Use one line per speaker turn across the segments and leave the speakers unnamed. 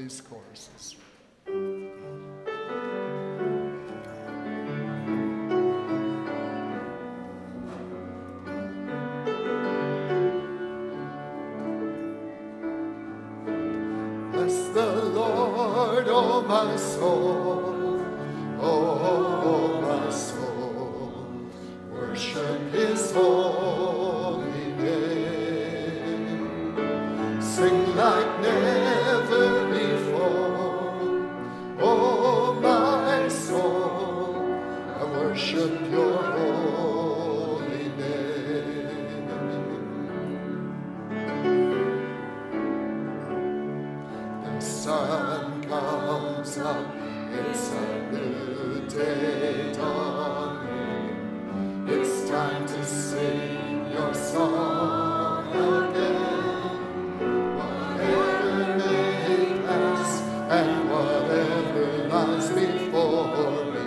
these choruses. Bless the Lord, oh my soul, oh my soul, worship his holy name. Sing like never before, oh my soul, I worship your holy name. The sun comes up, it's a new day dawning. It's time to sing your song again. Whatever may pass and whatever lies before me,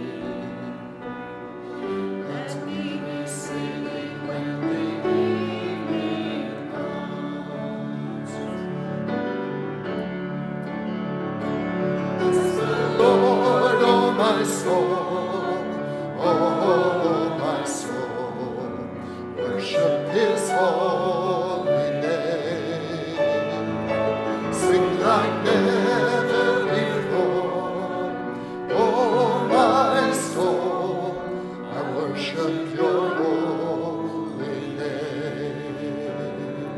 let me be singing when the evening comes. Bless the Lord, oh my soul, oh my soul, worship his holy name. Sing like never before, oh my soul, I worship your holy name.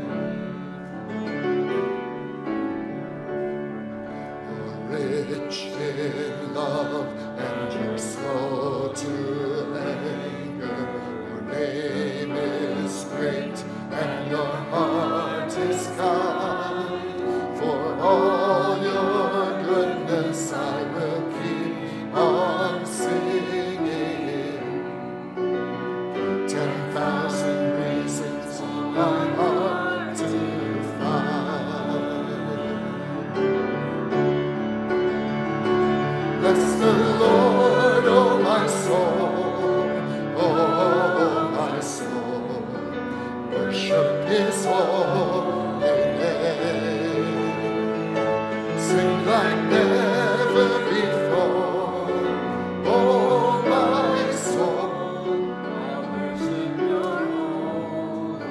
You're rich in love and you're slow to anger. Your name is great and your heart is kind. For all your goodness I will keep on singing. 10,000 reasons my heart to find. Bless the Lord, oh my soul, oh my soul, worship his holy name. Sing like never before, oh my soul, I worship your holy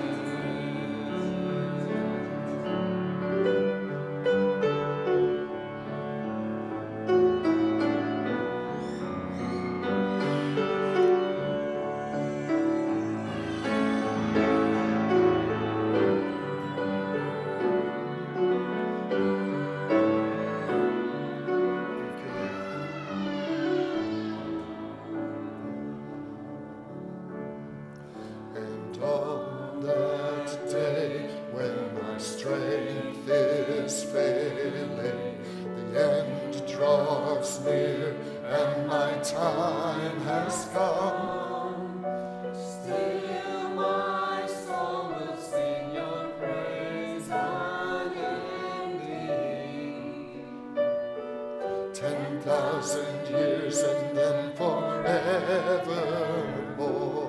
And on that day when my strength is failing, the end draws near and my time has come. Still my soul will sing your praise unending. 10,000 years and then forevermore.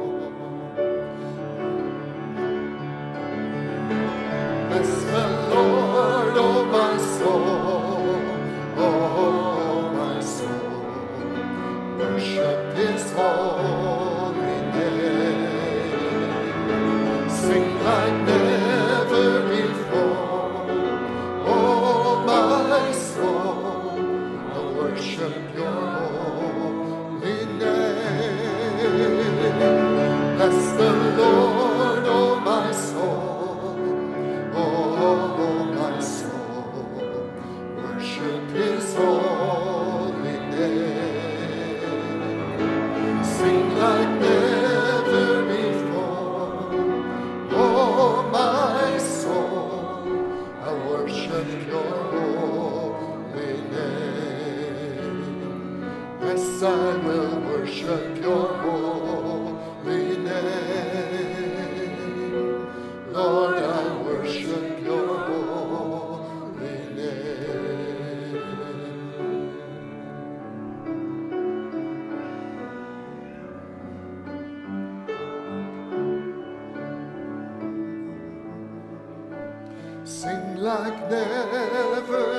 Bless the Lord, oh my soul, oh my soul, worship his holy name. Sing like never before, oh my soul, I worship your holy name. Bless the Lord, oh my soul, oh my soul, worship his holy name. Sing like never before, oh my soul, I worship your holy name. Yes, I will worship your holy name. Lord, I worship your holy name. Sing like never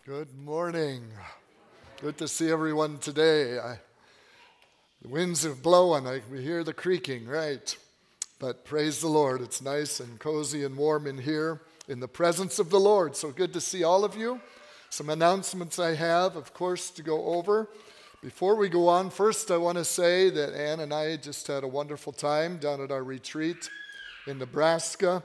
Good morning. Good to see everyone today. The winds are blowing. We hear the creaking, right? But praise the Lord. It's nice and cozy and warm in here in the presence of the Lord. So good to see all of you. Some announcements I have, of course, to go over. Before we go on, first I want to say that Ann and I just had a wonderful time down at our retreat in Nebraska.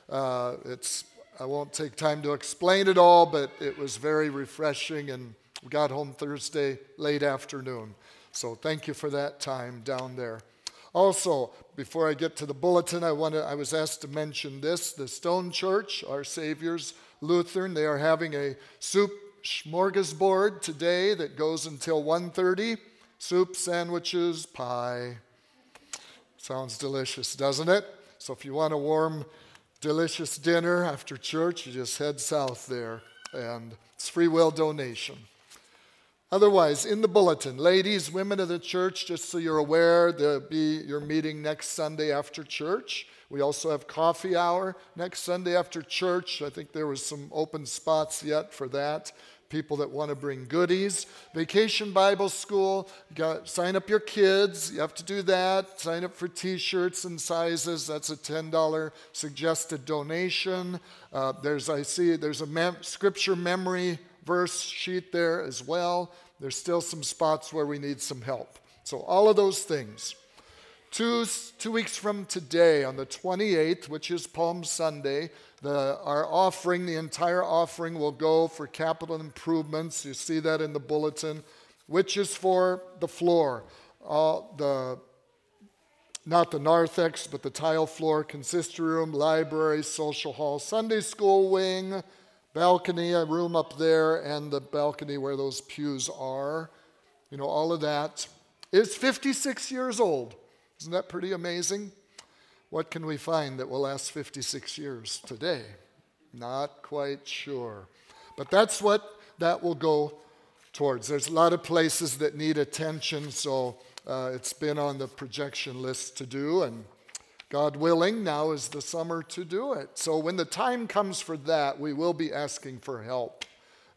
I won't take time to explain it all, but it was very refreshing, and we got home Thursday late afternoon. So thank you for that time down there. Also, before I get to the bulletin, I was asked to mention this. The Stone Church, Our Savior's Lutheran, they are having a soup smorgasbord today that goes until 1:30. Soup, sandwiches, pie. Sounds delicious, doesn't it? So if you want a warm, delicious dinner after church, you just head south there, and it's free will donation. Otherwise, in the bulletin, ladies, women of the church, just so you're aware, there'll be your meeting next Sunday after church. We also have coffee hour next Sunday after church. I think there was some open spots yet for that. People that want to bring goodies. Vacation Bible School, sign up your kids. You have to do that. Sign up for t-shirts and sizes. That's a $10 suggested donation. There's a scripture memory verse sheet there as well. There's still some spots where we need some help. So all of those things. Two weeks from today, on the 28th, which is Palm Sunday, our offering, the entire offering will go for capital improvements. You see that in the bulletin, which is for the floor. Not the narthex, but the tile floor, consistory room, library, social hall, Sunday school wing, balcony, a room up there, and the balcony where those pews are. You know, all of that. It's 56 years old. Isn't that pretty amazing? What can we find that will last 56 years today? Not quite sure. But that's what that will go towards. There's a lot of places that need attention, so it's been on the projection list to do, and God willing, now is the summer to do it. So when the time comes for that, we will be asking for help.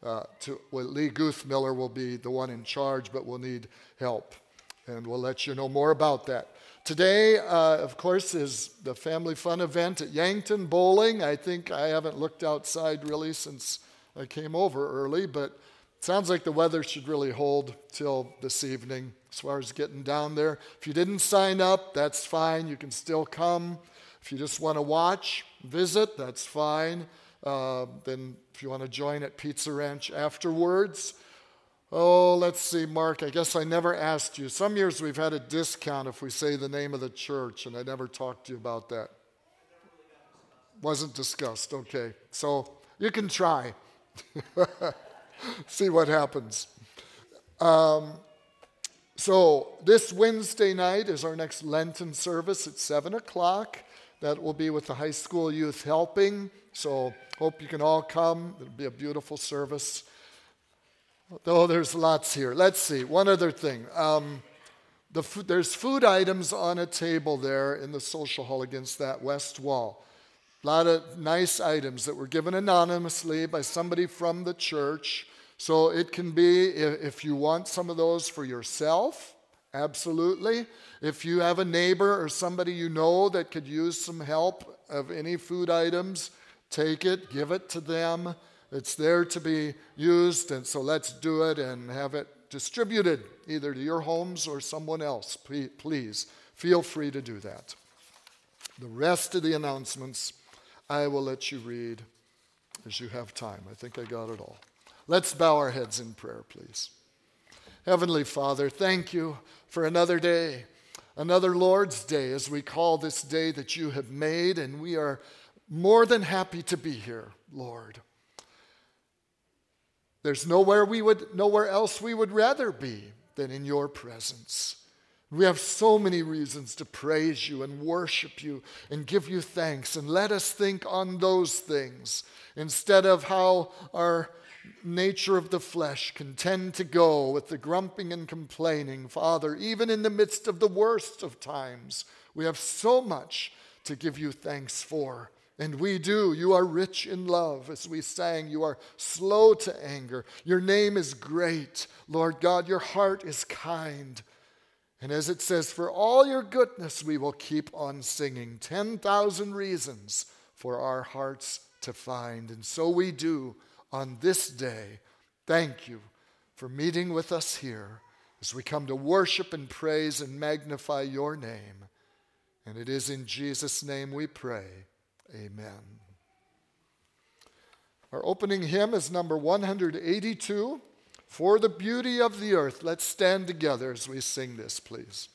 Lee Guthmiller will be the one in charge, but we'll need help, and we'll let you know more about that. Today, of course, is the family fun event at Yankton Bowling. I think I haven't looked outside really since I came over early, but it sounds like the weather should really hold till this evening as far as getting down there. If you didn't sign up, that's fine. You can still come. If you just want to watch, visit, that's fine. Then if you want to join at Pizza Ranch afterwards. Oh, let's see, Mark, I guess I never asked you. Some years we've had a discount if we say the name of the church, and I never talked to you about that. Wasn't discussed, okay. So you can try. See what happens. So this Wednesday night is our next Lenten service at 7 o'clock. That will be with the high school youth helping. So hope you can all come. It'll be a beautiful service. Oh, there's lots here. Let's see. One other thing. There's food items on a table there in the social hall against that west wall. A lot of nice items that were given anonymously by somebody from the church. So it can be, if you want some of those for yourself, absolutely. If you have a neighbor or somebody you know that could use some help of any food items, take it, give it to them. It's there to be used, and so let's do it and have it distributed either to your homes or someone else. Please feel free to do that. The rest of the announcements I will let you read as you have time. I think I got it all. Let's bow our heads in prayer, please. Heavenly Father, thank you for another day, another Lord's Day, as we call this day that you have made, and we are more than happy to be here, Lord. There's nowhere else we would rather be than in your presence. We have so many reasons to praise you and worship you and give you thanks, and let us think on those things instead of how our nature of the flesh can tend to go with the grumping and complaining. Father, even in the midst of the worst of times, we have so much to give you thanks for And we do. You are rich in love. As we sang, you are slow to anger. Your name is great. Lord God, your heart is kind. And as it says, for all your goodness, we will keep on singing. 10,000 reasons for our hearts to find. And so we do on this day. Thank you for meeting with us here as we come to worship and praise and magnify your name. And it is in Jesus' name we pray. Amen. Our opening hymn is number 182, For the Beauty of the Earth. Let's stand together as we sing this, please.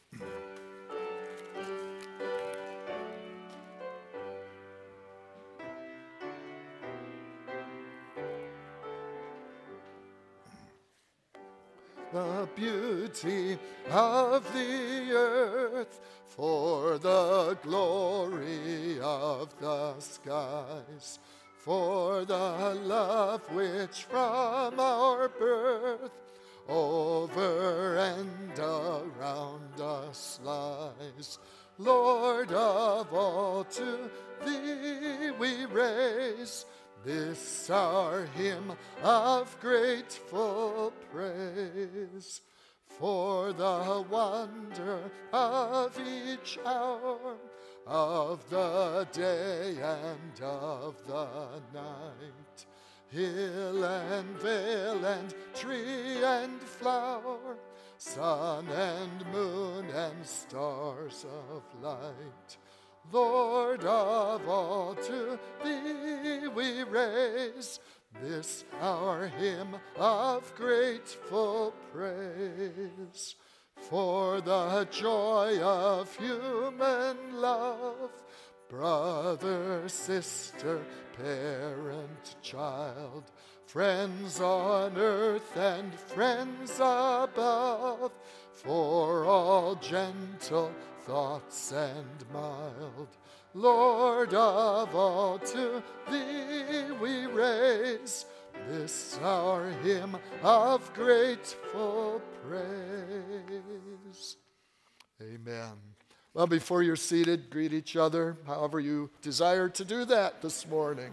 The beauty of the earth, for the glory of the skies, for the love which from our birth over and around us lies. Lord of all, to thee we raise this our hymn of grateful praise, for the wonder of each hour, of the day and of the night, hill and vale and tree and flower, sun and moon and stars of light. Lord of all, to thee we raise this our hymn of grateful praise, for the joy of human love, brother, sister, parent, child, friends on earth and friends above, for all gentle thoughts and mild. Lord of all, to thee we raise this our hymn of grateful praise. Amen. Well, before you're seated, greet each other however you desire to do that this morning.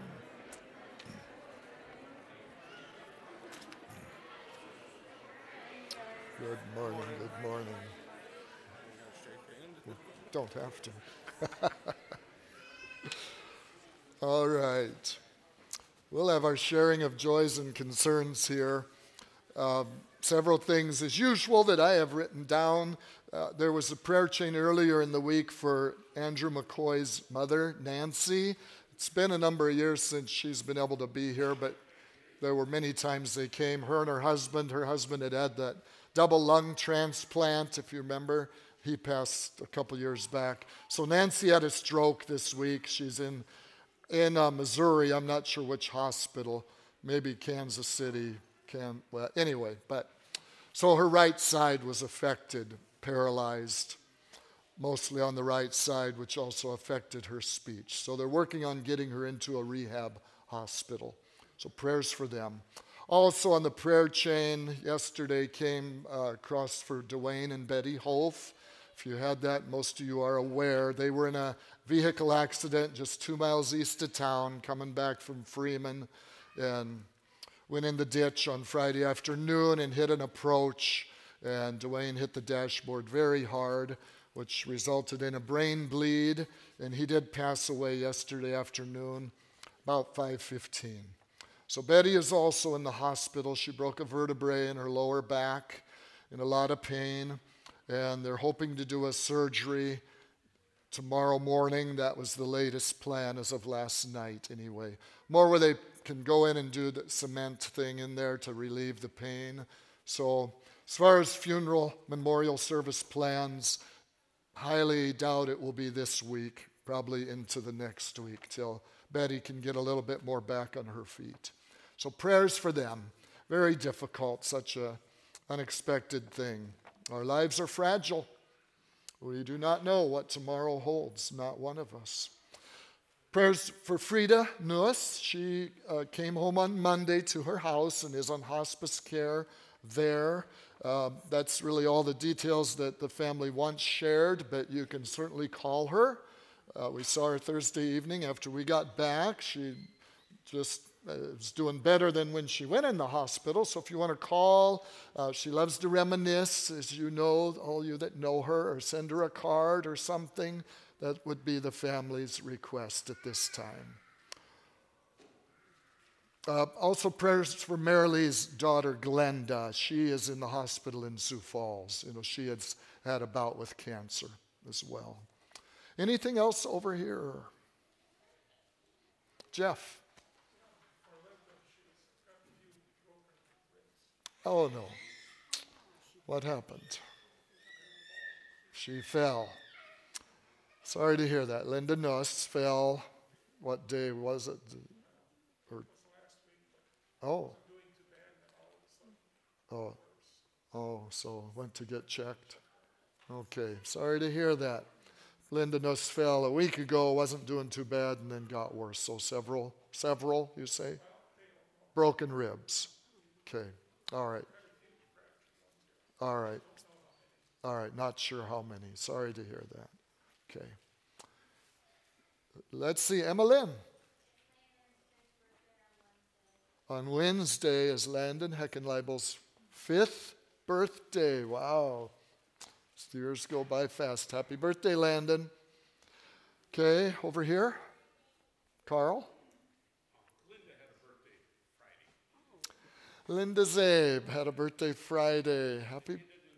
Good morning, good morning. Don't have to. All right. We'll have our sharing of joys and concerns here. Several things, as usual, that I have written down. There was a prayer chain earlier in the week for Andrew McCoy's mother, Nancy. It's been a number of years since she's been able to be here, but there were many times they came. Her and her husband had had that double lung transplant, if you remember. He passed a couple years back. So Nancy had a stroke this week. She's in Missouri. I'm not sure which hospital. Maybe Kansas City. So her right side was affected, paralyzed, mostly on the right side, which also affected her speech. So they're working on getting her into a rehab hospital. So prayers for them. Also on the prayer chain, yesterday came across for Dwayne and Betty Holf. If you had that, most of you are aware. They were in a vehicle accident just 2 miles east of town, coming back from Freeman, and went in the ditch on Friday afternoon and hit an approach. And Dwayne hit the dashboard very hard, which resulted in a brain bleed. And he did pass away yesterday afternoon, about 5:15. So Betty is also in the hospital. She broke a vertebrae in her lower back, in a lot of pain. And they're hoping to do a surgery tomorrow morning. That was the latest plan as of last night anyway. More where they can go in and do the cement thing in there to relieve the pain. So as far as funeral memorial service plans, highly doubt it will be this week, probably into the next week till Betty can get a little bit more back on her feet. So prayers for them. Very difficult, such a unexpected thing. Our lives are fragile. We do not know what tomorrow holds, not one of us. Prayers for Frida Nuss. She came home on Monday to her house and is on hospice care there. That's really all the details that the family once shared, but you can certainly call her We saw her Thursday evening after we got back. She just is doing better than when she went in the hospital. So if you want to call, she loves to reminisce, as you know, all you that know her, or send her a card or something. That would be the family's request at this time. Also prayers for Marilee's daughter, Glenda. She is in the hospital in Sioux Falls. She has had a bout with cancer as well. Anything else over here? Jeff? Oh, no. What happened? She fell. Sorry to hear that. Linda Nuss fell. What day was it? So went to get checked. Okay, sorry to hear that. Linda Nuss fell a week ago, wasn't doing too bad, and then got worse. So several, you say? Broken ribs. Okay, all right, not sure how many. Sorry to hear that. Okay. Let's see, Emma Lynn. On Wednesday is Landon Heckenleibel's 5th birthday. Wow. The years go by fast. Happy birthday, Landon. Okay, over here. Carl? Linda Zabe had a birthday Friday. Happy.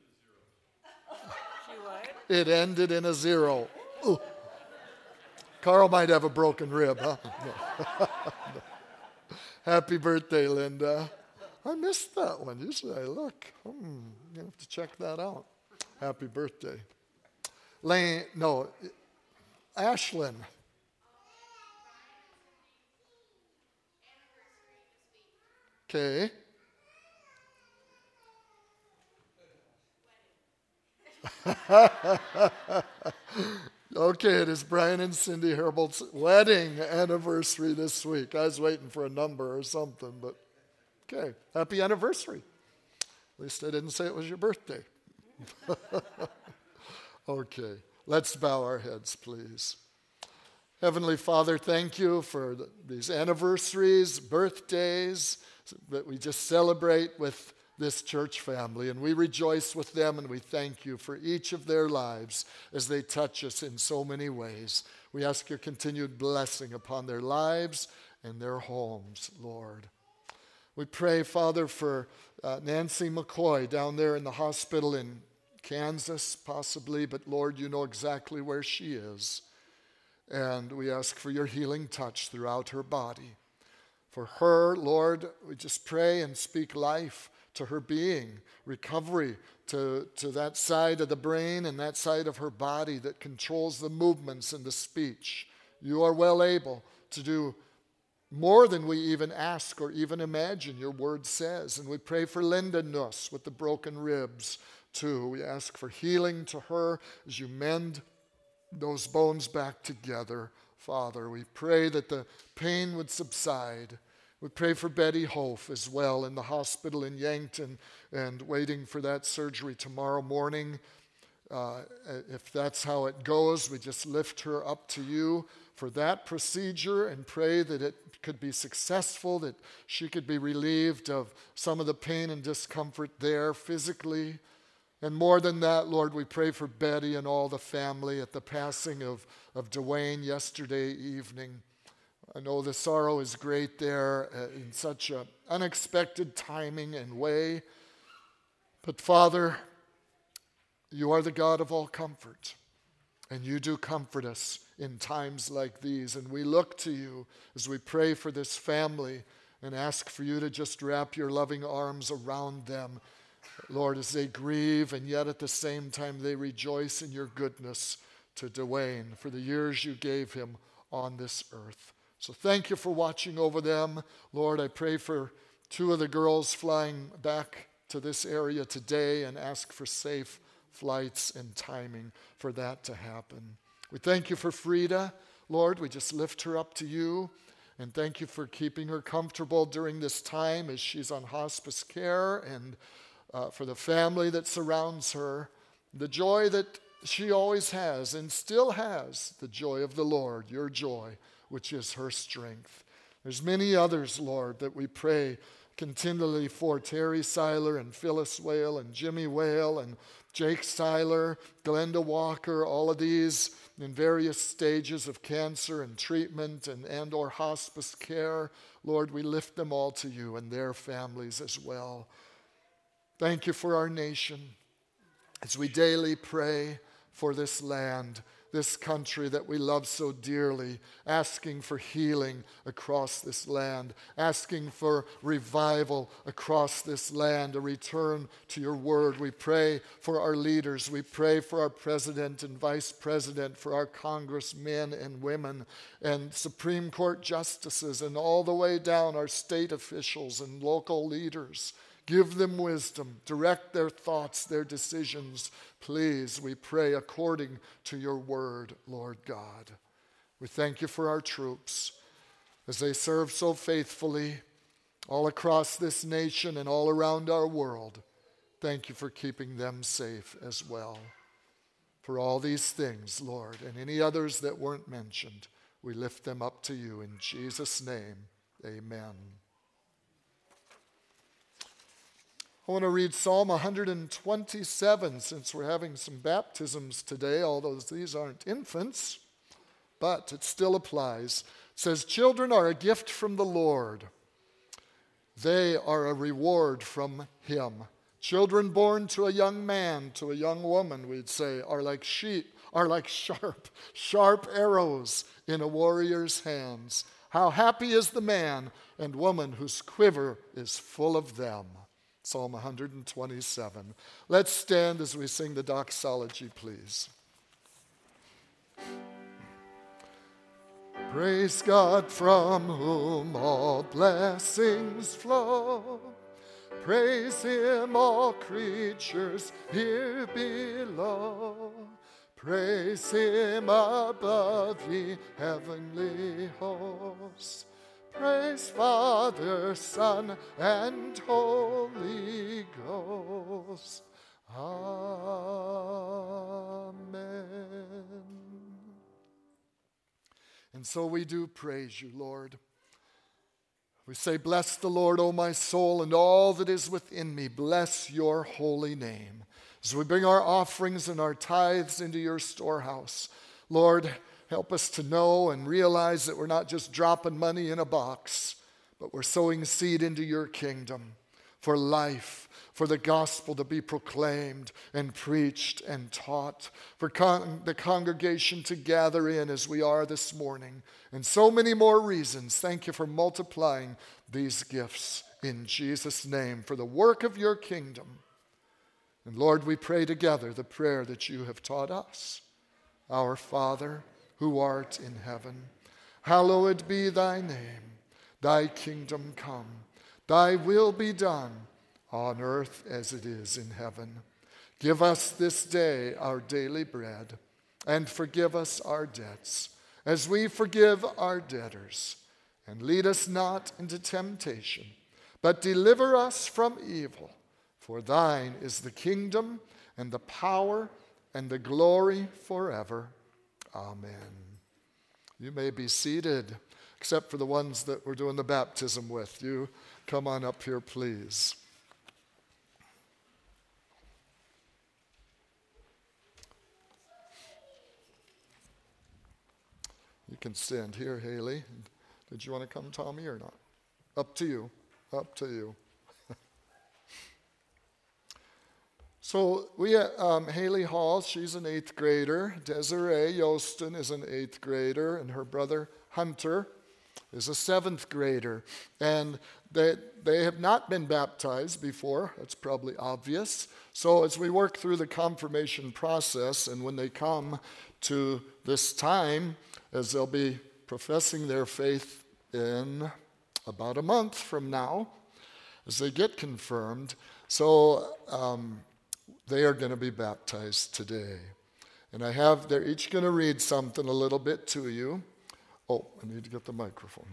It ended in a 0. Ooh. Carl might have a broken rib, huh? No. Happy birthday, Linda. I missed that one. Usually I look. You have to check that out. Happy birthday. Ashlyn. Okay. Okay, it is Brian and Cindy Herbold's wedding anniversary this week. I was waiting for a number or something, but okay. Happy anniversary. At least I didn't say it was your birthday. Okay, let's bow our heads, please. Heavenly Father, thank you for these anniversaries, birthdays that we just celebrate with this church family, and we rejoice with them, and we thank you for each of their lives as they touch us in so many ways. We ask your continued blessing upon their lives and their homes, Lord. We pray, Father, for Nancy McCoy down there in the hospital in Kansas, possibly, but Lord, you know exactly where she is. And we ask for your healing touch throughout her body. For her, Lord, we just pray and speak life to her being, recovery to that side of the brain and that side of her body that controls the movements and the speech. You are well able to do more than we even ask or even imagine, your word says. And we pray for Linda Nuss with the broken ribs too. We ask for healing to her as you mend those bones back together, Father. We pray that the pain would subside. We pray for Betty Hof as well in the hospital in Yankton and waiting for that surgery tomorrow morning. If that's how it goes, we just lift her up to you for that procedure and pray that it could be successful, that she could be relieved of some of the pain and discomfort there physically. And more than that, Lord, we pray for Betty and all the family at the passing of Dwayne yesterday evening. I know the sorrow is great there in such an unexpected timing and way. But Father, you are the God of all comfort, and you do comfort us in times like these. And we look to you as we pray for this family and ask for you to just wrap your loving arms around them, Lord, as they grieve, and yet at the same time they rejoice in your goodness to Dwayne for the years you gave him on this earth. So thank you for watching over them. Lord, I pray for 2 of the girls flying back to this area today and ask for safe flights and timing for that to happen. We thank you for Frida. Lord, we just lift her up to you, and thank you for keeping her comfortable during this time as she's on hospice care, and for the family that surrounds her, the joy that she always has and still has the joy of the Lord, your joy, which is her strength. There's many others, Lord, that we pray continually for. Terry Seiler and Phyllis Whale and Jimmy Whale and Jake Seiler, Glenda Walker, all of these in various stages of cancer and treatment and or hospice care. Lord, we lift them all to you and their families as well. Thank you for our nation as we daily pray for this land, this country that we love so dearly, asking for healing across this land, asking for revival across this land, a return to your word. We pray for our leaders. We pray for our president and vice president, for our congressmen and women and Supreme Court justices, and all the way down our state officials and local leaders. Give them wisdom. Direct their thoughts, their decisions. Please, we pray according to your word, Lord God. We thank you for our troops as they serve so faithfully all across this nation and all around our world. Thank you for keeping them safe as well. For all these things, Lord, and any others that weren't mentioned, we lift them up to you in Jesus' name. Amen. I want to read Psalm 127 since we're having some baptisms today, although these aren't infants, but it still applies. It says, "Children are a gift from the Lord. They are a reward from him. Children born to a young man, to a young woman, we'd say, are like sharp arrows in a warrior's hands. How happy is the man and woman whose quiver is full of them." Psalm 127. Let's stand as we sing the doxology, please. Praise God from whom all blessings flow. Praise him, all creatures here below. Praise him above, ye heavenly hosts. Praise Father, Son, and Holy Ghost. Amen. And so we do praise you, Lord. We say, "Bless the Lord, O my soul, and all that is within me. Bless your holy name." As we bring our offerings and our tithes into your storehouse, Lord, help us to know and realize that we're not just dropping money in a box, but we're sowing seed into your kingdom for life, for the gospel to be proclaimed and preached and taught, for the congregation to gather in as we are this morning, and so many more reasons. Thank you for multiplying these gifts in Jesus' name for the work of your kingdom. And Lord, we pray together the prayer that you have taught us. Our Father, who art in heaven, hallowed be thy name. Thy kingdom come, thy will be done on earth as it is in heaven. Give us this day our daily bread, and forgive us our debts, as we forgive our debtors. And lead us not into temptation, but deliver us from evil. For thine is the kingdom, and the power, and the glory forever. Amen. You may be seated, except for the ones that we're doing the baptism with. You come on up here, please. You can stand here, Haley. Did you want to come, Tommy, or not? Up to you. Up to you. So we have Haley Hall, she's an 8th grader. Desiree Yostin is an 8th grader, and her brother Hunter is a 7th grader. And they have not been baptized before. That's probably obvious. So as we work through the confirmation process, and when they come to this time, as they'll be professing their faith in about a month from now, as they get confirmed, so they are going to be baptized today. And they're each going to read something a little bit to you. Oh, I need to get the microphone.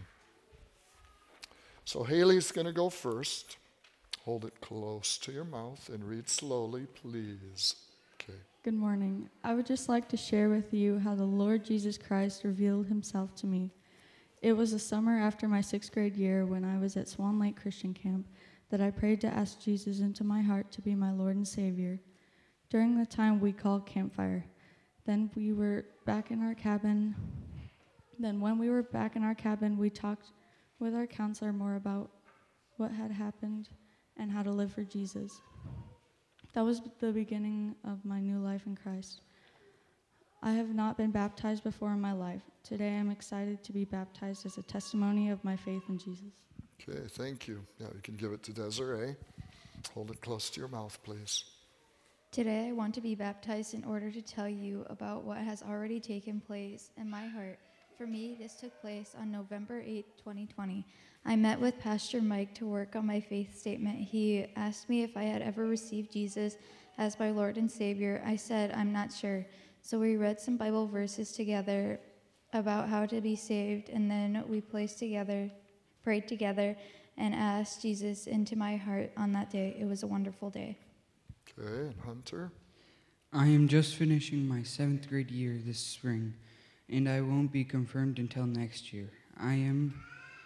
So Haley's going to go first. Hold it close to your mouth and read slowly, please. Okay.
Good morning. I would just like to share with you how the Lord Jesus Christ revealed himself to me. It was the summer after my 6th grade year when I was at Swan Lake Christian Camp that I prayed to ask Jesus into my heart to be my Lord and Savior. During the time we called campfire. Then when we were back in our cabin, we talked with our counselor more about what had happened and how to live for Jesus. That was the beginning of my new life in Christ. I have not been baptized before in my life. Today I'm excited to be baptized as a testimony of my faith in Jesus.
Okay, thank you. Now you can give it to Desiree. Hold it close to your mouth, please.
Today I want to be baptized in order to tell you about what has already taken place in my heart. For me, this took place on November 8, 2020. I met with Pastor Mike to work on my faith statement. He asked me if I had ever received Jesus as my Lord and Savior. I said, I'm not sure. So we read some Bible verses together about how to be saved, and then we prayed together, and asked Jesus into my heart on that day. It was a wonderful day.
Okay, and Hunter?
I am just finishing my 7th grade year this spring, and I won't be confirmed until next year. I am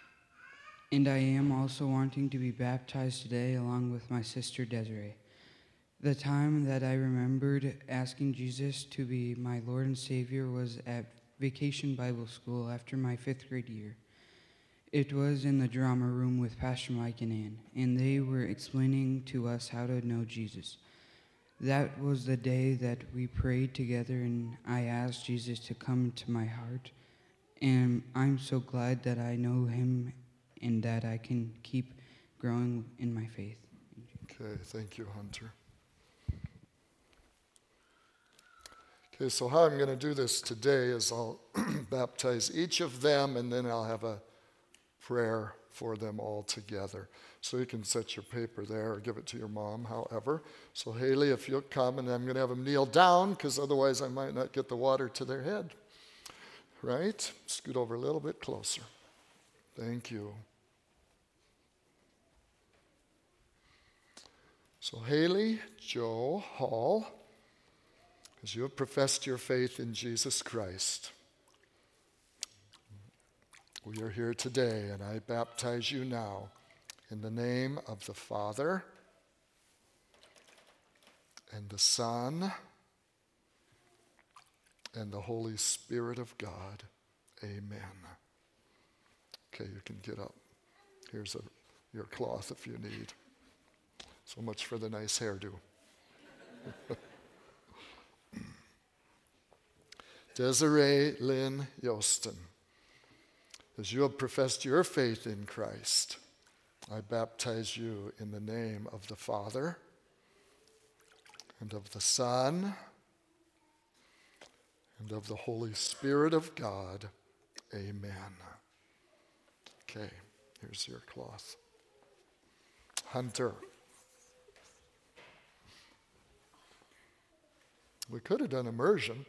also wanting to be baptized today along with my sister Desiree. The time that I remembered asking Jesus to be my Lord and Savior was at Vacation Bible School after my 5th grade year. It was in the drama room with Pastor Mike and Ann, and they were explaining to us how to know Jesus. That was the day that we prayed together, and I asked Jesus to come into my heart. And I'm so glad that I know him and that I can keep growing in my faith.
Okay, thank you, Hunter. Okay, so how I'm going to do this today is I'll baptize each of them, and then I'll have a prayer for them all together. So you can set your paper there or give it to your mom, however. So Haley, if you'll come, and I'm going to have them kneel down because otherwise I might not get the water to their head. Right? Scoot over a little bit closer. Thank you. So Haley Joe Hall, as you have professed your faith in Jesus Christ, we are here today, and I baptize you now in the name of the Father and the Son and the Holy Spirit of God. Amen. Okay, you can get up. Here's your cloth if you need. So much for the nice hairdo. Desiree Lynn Yostin, as you have professed your faith in Christ, I baptize you in the name of the Father and of the Son and of the Holy Spirit of God. Amen. Okay, here's your cloth. Hunter. We could have done immersion.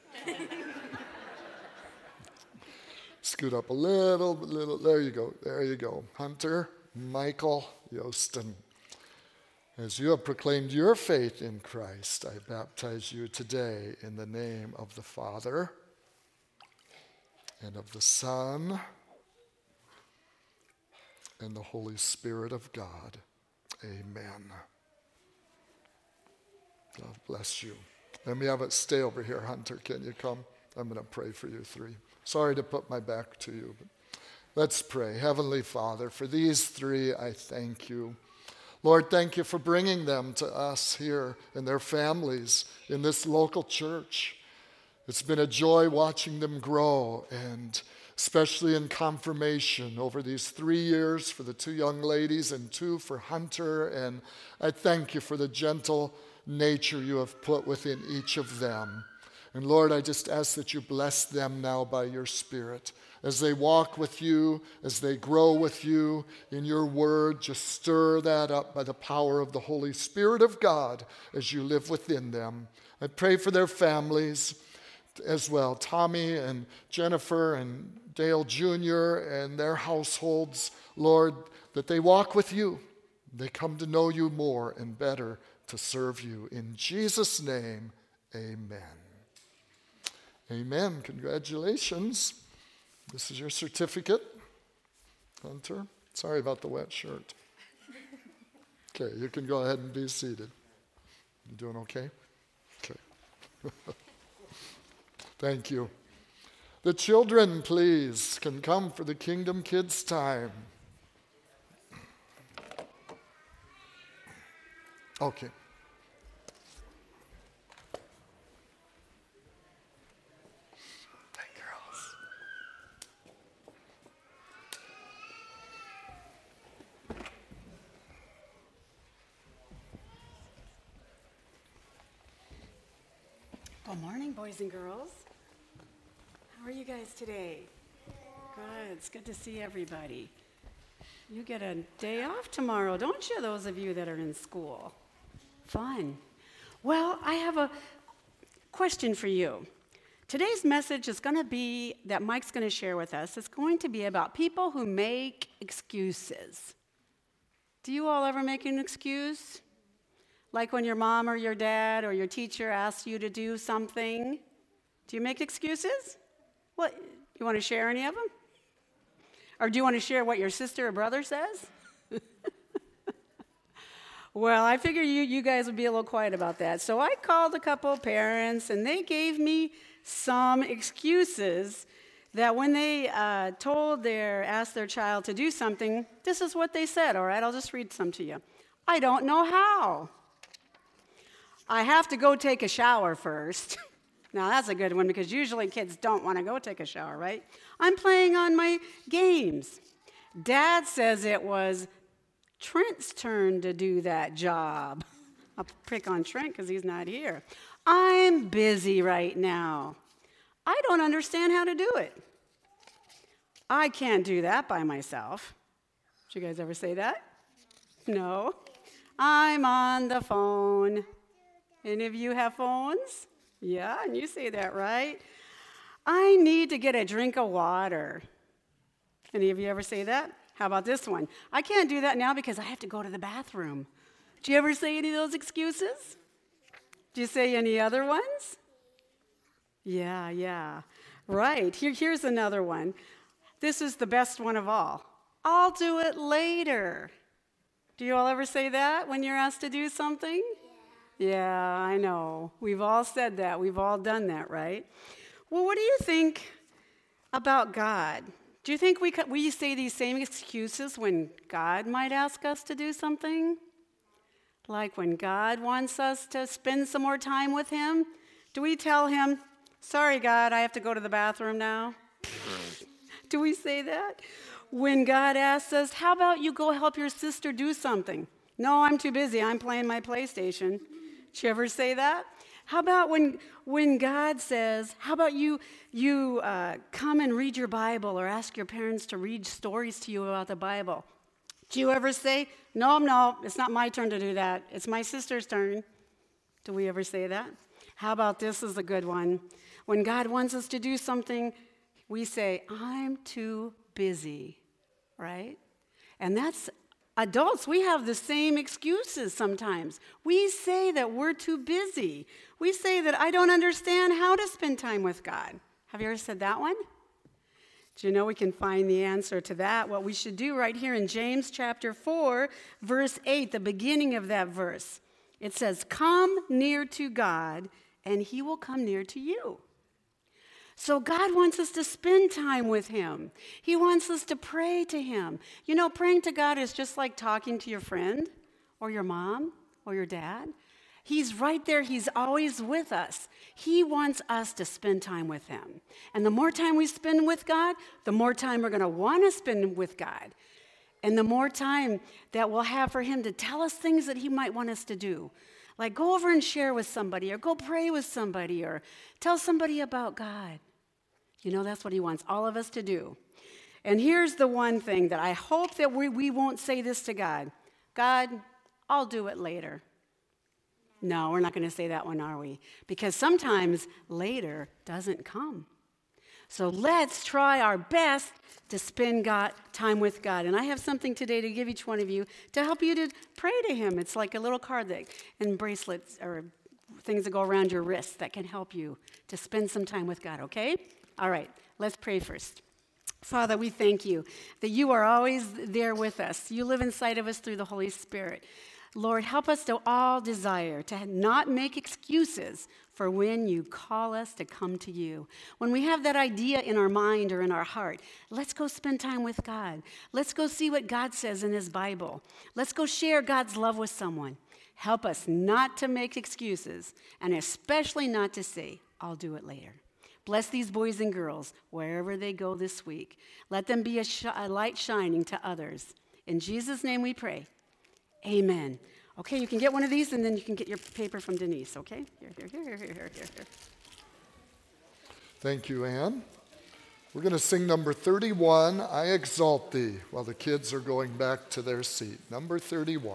Scoot up a little. There you go. Hunter Michael Yostin, as you have proclaimed your faith in Christ, I baptize you today in the name of the Father and of the Son and the Holy Spirit of God. Amen. God bless you. Let me have it stay over here. Hunter, can you come? I'm going to pray for you three. Sorry to put my back to you, but let's pray. Heavenly Father, for these three, I thank you. Lord, thank you for bringing them to us here and their families in this local church. It's been a joy watching them grow, and especially in confirmation over these 3 years for the two young ladies and 2 for Hunter. And I thank you for the gentle nature you have put within each of them. And Lord, I just ask that you bless them now by your Spirit. As they walk with you, as they grow with you in your word, just stir that up by the power of the Holy Spirit of God as you live within them. I pray for their families as well, Tommy and Jennifer and Dale Jr. and their households, Lord, that they walk with you. They come to know you more and better to serve you. In Jesus' name, Amen. Amen. Congratulations. This is your certificate, Hunter. Sorry about the wet shirt. Okay, you can go ahead and be seated. You doing okay? Okay. Thank you. The children, please, can come for the Kingdom Kids time. Okay.
Good morning, boys and girls. How are you guys today? Good. It's good to see everybody. You get a day off tomorrow, don't you, those of you that are in school? Fun. Well, I have a question for you. Today's message is going to be, that Mike's going to share with us, it's going to be about people who make excuses. Do you all ever make an excuse? Like when your mom or your dad or your teacher asks you to do something. Do you make excuses? What, you want to share any of them? Or do you want to share what your sister or brother says? Well, I figure you guys would be a little quiet about that. So I called a couple of parents, and they gave me some excuses that when they asked their child to do something, this is what they said. All right, I'll just read some to you. I don't know how. I have to go take a shower first. Now, that's a good one because usually kids don't want to go take a shower, right? I'm playing on my games. Dad says it was Trent's turn to do that job. I'll pick on Trent because he's not here. I'm busy right now. I don't understand how to do it. I can't do that by myself. Did you guys ever say that? No. I'm on the phone. Any of you have phones? Yeah, and you say that, right? I need to get a drink of water. Any of you ever say that? How about this one? I can't do that now because I have to go to the bathroom. Do you ever say any of those excuses? Do you say any other ones? Yeah. Right. Here's another one. This is the best one of all. I'll do it later. Do you all ever say that when you're asked to do something? Yeah, I know. We've all said that. We've all done that, right? Well, what do you think about God? Do you think we say these same excuses when God might ask us to do something? Like when God wants us to spend some more time with him? Do we tell him, sorry, God, I have to go to the bathroom now? Do we say that? When God asks us, how about you go help your sister do something? No, I'm too busy. I'm playing my PlayStation. Did you ever say that? How about when God says, how about you come and read your Bible or ask your parents to read stories to you about the Bible? Do you ever say, no, it's not my turn to do that. It's my sister's turn. Do we ever say that? How about this is a good one. When God wants us to do something, we say, I'm too busy, right? And that's adults, we have the same excuses sometimes. We say that we're too busy. We say that I don't understand how to spend time with God. Have you ever said that one? Do you know we can find the answer to that? What we should do right here in James chapter 4, verse 8, the beginning of that verse. It says, come near to God, and he will come near to you. So God wants us to spend time with him. He wants us to pray to him. You know, praying to God is just like talking to your friend or your mom or your dad. He's right there. He's always with us. He wants us to spend time with him. And the more time we spend with God, the more time we're going to want to spend with God. And the more time that we'll have for him to tell us things that he might want us to do. Like go over and share with somebody or go pray with somebody or tell somebody about God. You know, that's what he wants all of us to do. And here's the one thing that I hope that we won't say this to God. God, I'll do it later. No, we're not going to say that one, are we? Because sometimes later doesn't come. So let's try our best to spend time with God. And I have something today to give each one of you to help you to pray to him. It's like a little card and bracelets or things that go around your wrists that can help you to spend some time with God, okay? All right, let's pray first. Father, we thank you that you are always there with us. You live inside of us through the Holy Spirit. Lord, help us to all desire to not make excuses for when you call us to come to you. When we have that idea in our mind or in our heart, let's go spend time with God. Let's go see what God says in his Bible. Let's go share God's love with someone. Help us not to make excuses, and especially not to say, I'll do it later. Bless these boys and girls wherever they go this week. Let them be a light shining to others. In Jesus' name we pray. Amen. Okay, you can get one of these, and then you can get your paper from Denise, okay? Here.
Thank you, Ann. We're going to sing number 31, I Exalt Thee, while the kids are going back to their seat. Number 31.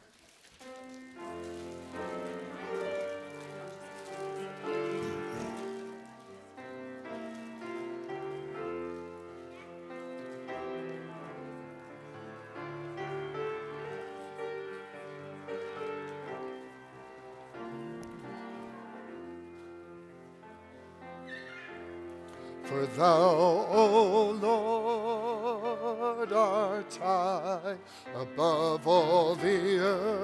For thou, O Lord, art high above all the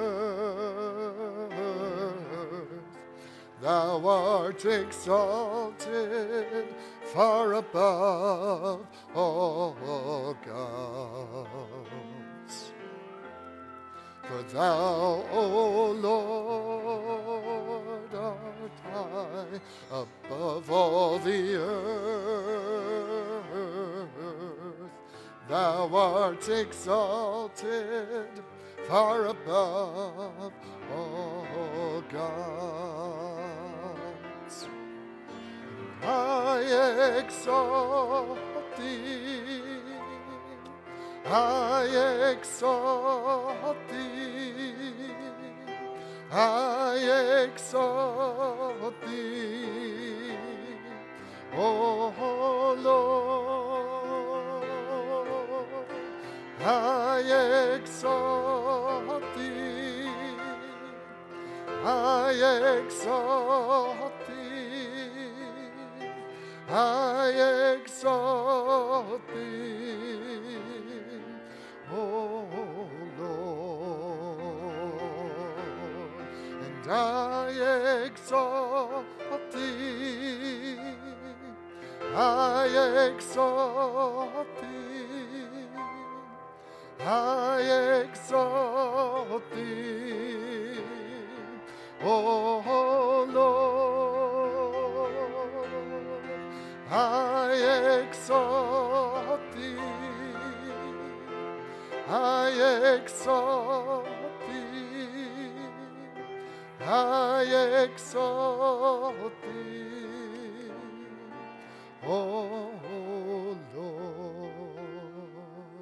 earth. Thou art exalted far above all gods. For thou, O Lord, art high above all the earth. Thou art exalted far above all gods. I exalt thee, I exalt thee, I exalt thee, O Lord, I exalt thee, I exalt thee, I exalt thee, O Lord, and I exalt thee, I exalt thee, I exalt thee, O Lord, I exalt thee, I exalt thee, I exalt thee, O Lord.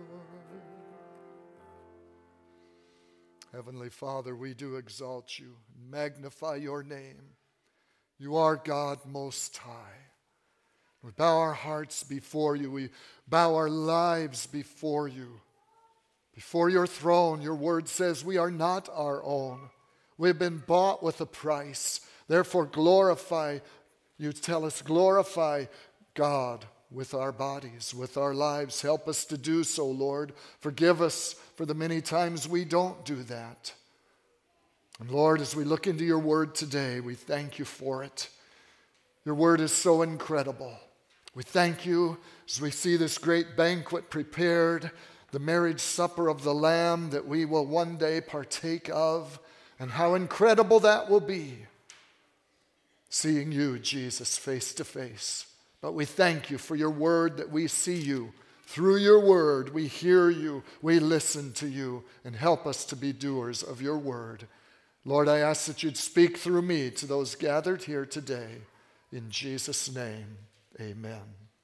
Heavenly Father, we do exalt you and magnify your name. You are God Most High. We bow our hearts before you. We bow our lives before you. Before your throne, your word says we are not our own. We have been bought with a price. Therefore, glorify, you tell us, glorify God with our bodies, with our lives. Help us to do so, Lord. Forgive us for the many times we don't do that. And Lord, as we look into your word today, we thank you for it. Your word is so incredible. We thank you as we see this great banquet prepared, the marriage supper of the Lamb that we will one day partake of, and how incredible that will be, seeing you, Jesus, face to face. But we thank you for your word, that we see you. Through your word, we hear you, we listen to you, and help us to be doers of your word. Lord, I ask that you'd speak through me to those gathered here today. In Jesus' name, amen.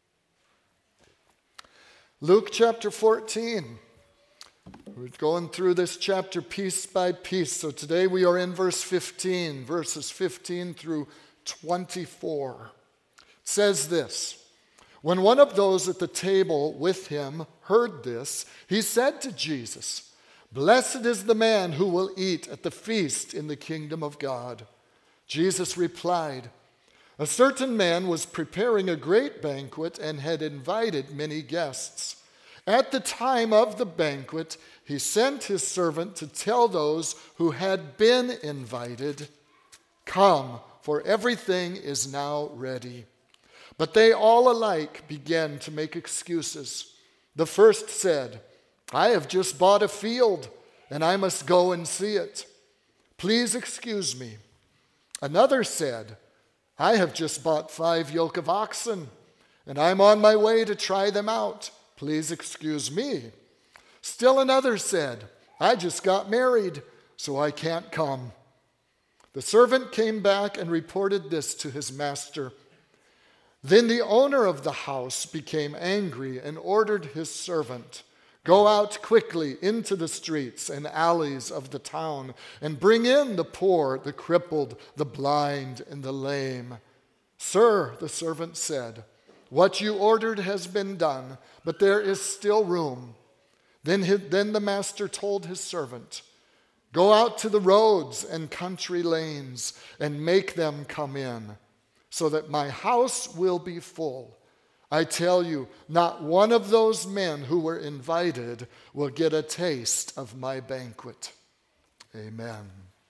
Luke chapter 14. We're going through this chapter piece by piece. So today we are in verse 15, verses 15 through 24. It says this: When one of those at the table with him heard this, he said to Jesus, "Blessed is the man who will eat at the feast in the kingdom of God." Jesus replied, "A certain man was preparing a great banquet and had invited many guests. At the time of the banquet, he sent his servant to tell those who had been invited, 'Come, for everything is now ready.' But they all alike began to make excuses. The first said, 'I have just bought a field, and I must go and see it. Please excuse me.' Another said, 'I have just bought 5 yoke of oxen, and I'm on my way to try them out. Please excuse me.' Still another said, 'I just got married, so I can't come.' The servant came back and reported this to his master. Then the owner of the house became angry and ordered his servant, 'Go out quickly into the streets and alleys of the town and bring in the poor, the crippled, the blind, and the lame.' 'Sir,' the servant said, 'what you ordered has been done, but there is still room.' Then the master told his servant, 'Go out to the roads and country lanes and make them come in, so that my house will be full. I tell you, not one of those men who were invited will get a taste of my banquet.'" Amen.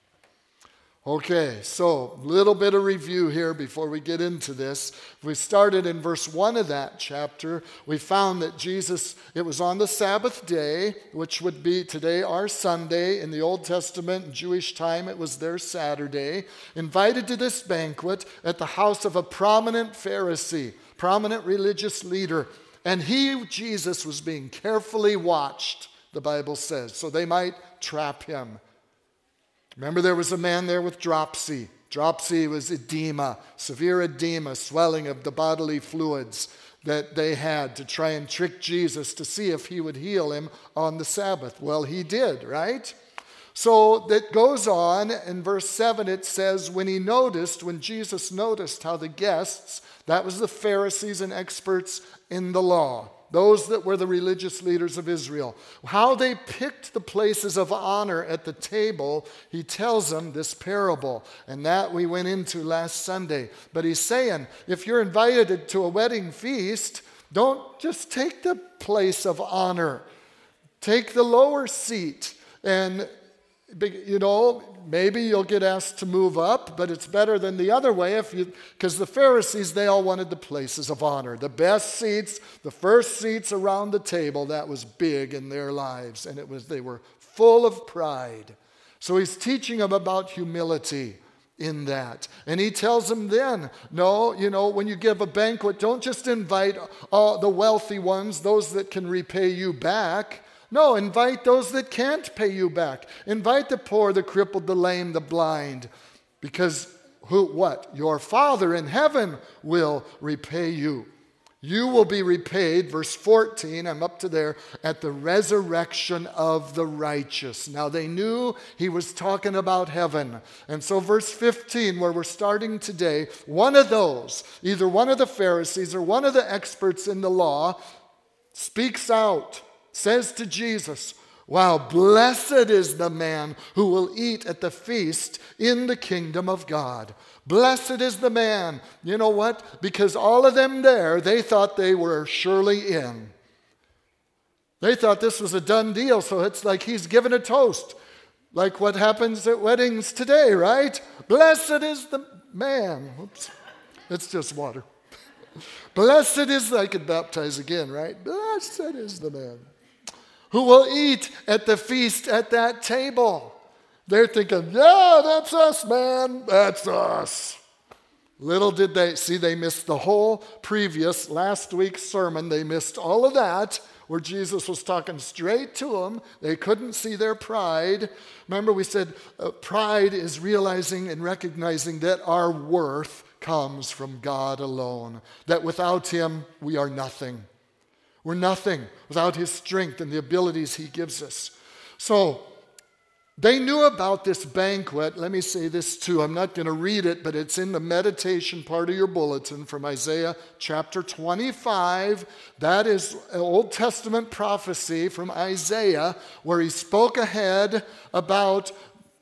Okay, so a little bit of review here before we get into this. We started in verse 1 of that chapter. We found that Jesus, it was on the Sabbath day, which would be today our Sunday. In the Old Testament, in Jewish time, it was their Saturday. Invited to this banquet at the house of a prominent Pharisee, prominent religious leader. And he, Jesus, was being carefully watched, the Bible says, so they might trap him. Remember, there was a man there with dropsy. Dropsy was edema, severe edema, swelling of the bodily fluids that they had to try and trick Jesus to see if he would heal him on the Sabbath. Well, he did, right? So that goes on. In verse 7, it says, when Jesus noticed how the guests, that was the Pharisees and experts in the law, those that were the religious leaders of Israel, how they picked the places of honor at the table, he tells them this parable. And that we went into last Sunday. But he's saying, if you're invited to a wedding feast, don't just take the place of honor. Take the lower seat. And, maybe you'll get asked to move up, but it's better than the other way because the Pharisees, they all wanted the places of honor. The best seats, the first seats around the table, that was big in their lives. And they were full of pride. So he's teaching them about humility in that. And he tells them then, no, when you give a banquet, don't just invite all the wealthy ones, those that can repay you back. No, invite those that can't pay you back. Invite the poor, the crippled, the lame, the blind. Because your Father in heaven will repay you. You will be repaid, verse 14, I'm up to there, at the resurrection of the righteous. Now they knew he was talking about heaven. And so verse 15, where we're starting today, one of those, either one of the Pharisees or one of the experts in the law, speaks out, says to Jesus, wow, blessed is the man who will eat at the feast in the kingdom of God. Blessed is the man. You know what? Because all of them there, they thought they were surely in. They thought this was a done deal, so it's like he's given a toast. Like what happens at weddings today, right? Blessed is the man. Oops, it's just water. Blessed is, I could baptize again, right? Blessed is the man who will eat at the feast at that table. They're thinking, yeah, that's us, man. That's us. Little did they see, they missed the whole previous last week's sermon. They missed all of that where Jesus was talking straight to them. They couldn't see their pride. Remember we said pride is realizing and recognizing that our worth comes from God alone. That without him, we are nothing. We're nothing without his strength and the abilities he gives us. So they knew about this banquet. Let me say this too. I'm not going to read it, but it's in the meditation part of your bulletin from Isaiah chapter 25. That is an Old Testament prophecy from Isaiah where he spoke ahead about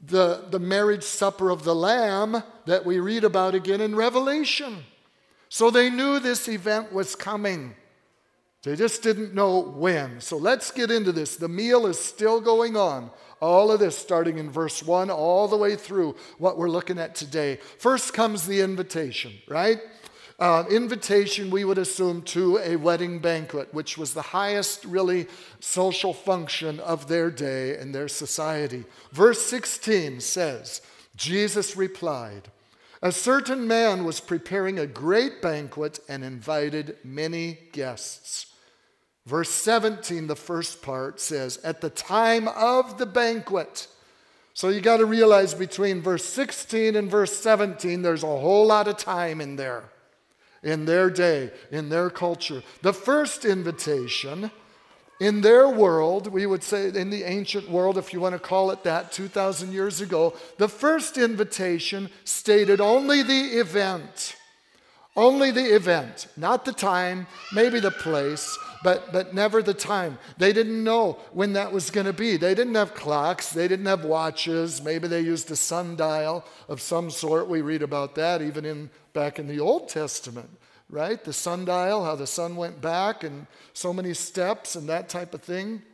the marriage supper of the Lamb that we read about again in Revelation. So they knew this event was coming. They just didn't know when. So let's get into this. The meal is still going on. All of this starting in verse 1 all the way through what we're looking at today. First comes the invitation, right? Invitation, we would assume, to a wedding banquet, which was the highest, really, social function of their day and their society. Verse 16 says, Jesus replied, "A certain man was preparing a great banquet and invited many guests." Verse 17, the first part, says, "At the time of the banquet." So you got to realize between verse 16 and verse 17, there's a whole lot of time in there. In their day, in their culture. The first invitation, in their world, we would say in the ancient world, if you want to call it that, 2,000 years ago, the first invitation stated only the event. Only the event, not the time, maybe the place, but never the time. They didn't know when that was going to be. They didn't have clocks. They didn't have watches. Maybe they used a sundial of some sort. We read about that even back in the Old Testament, right? The sundial, how the sun went back and so many steps and that type of thing.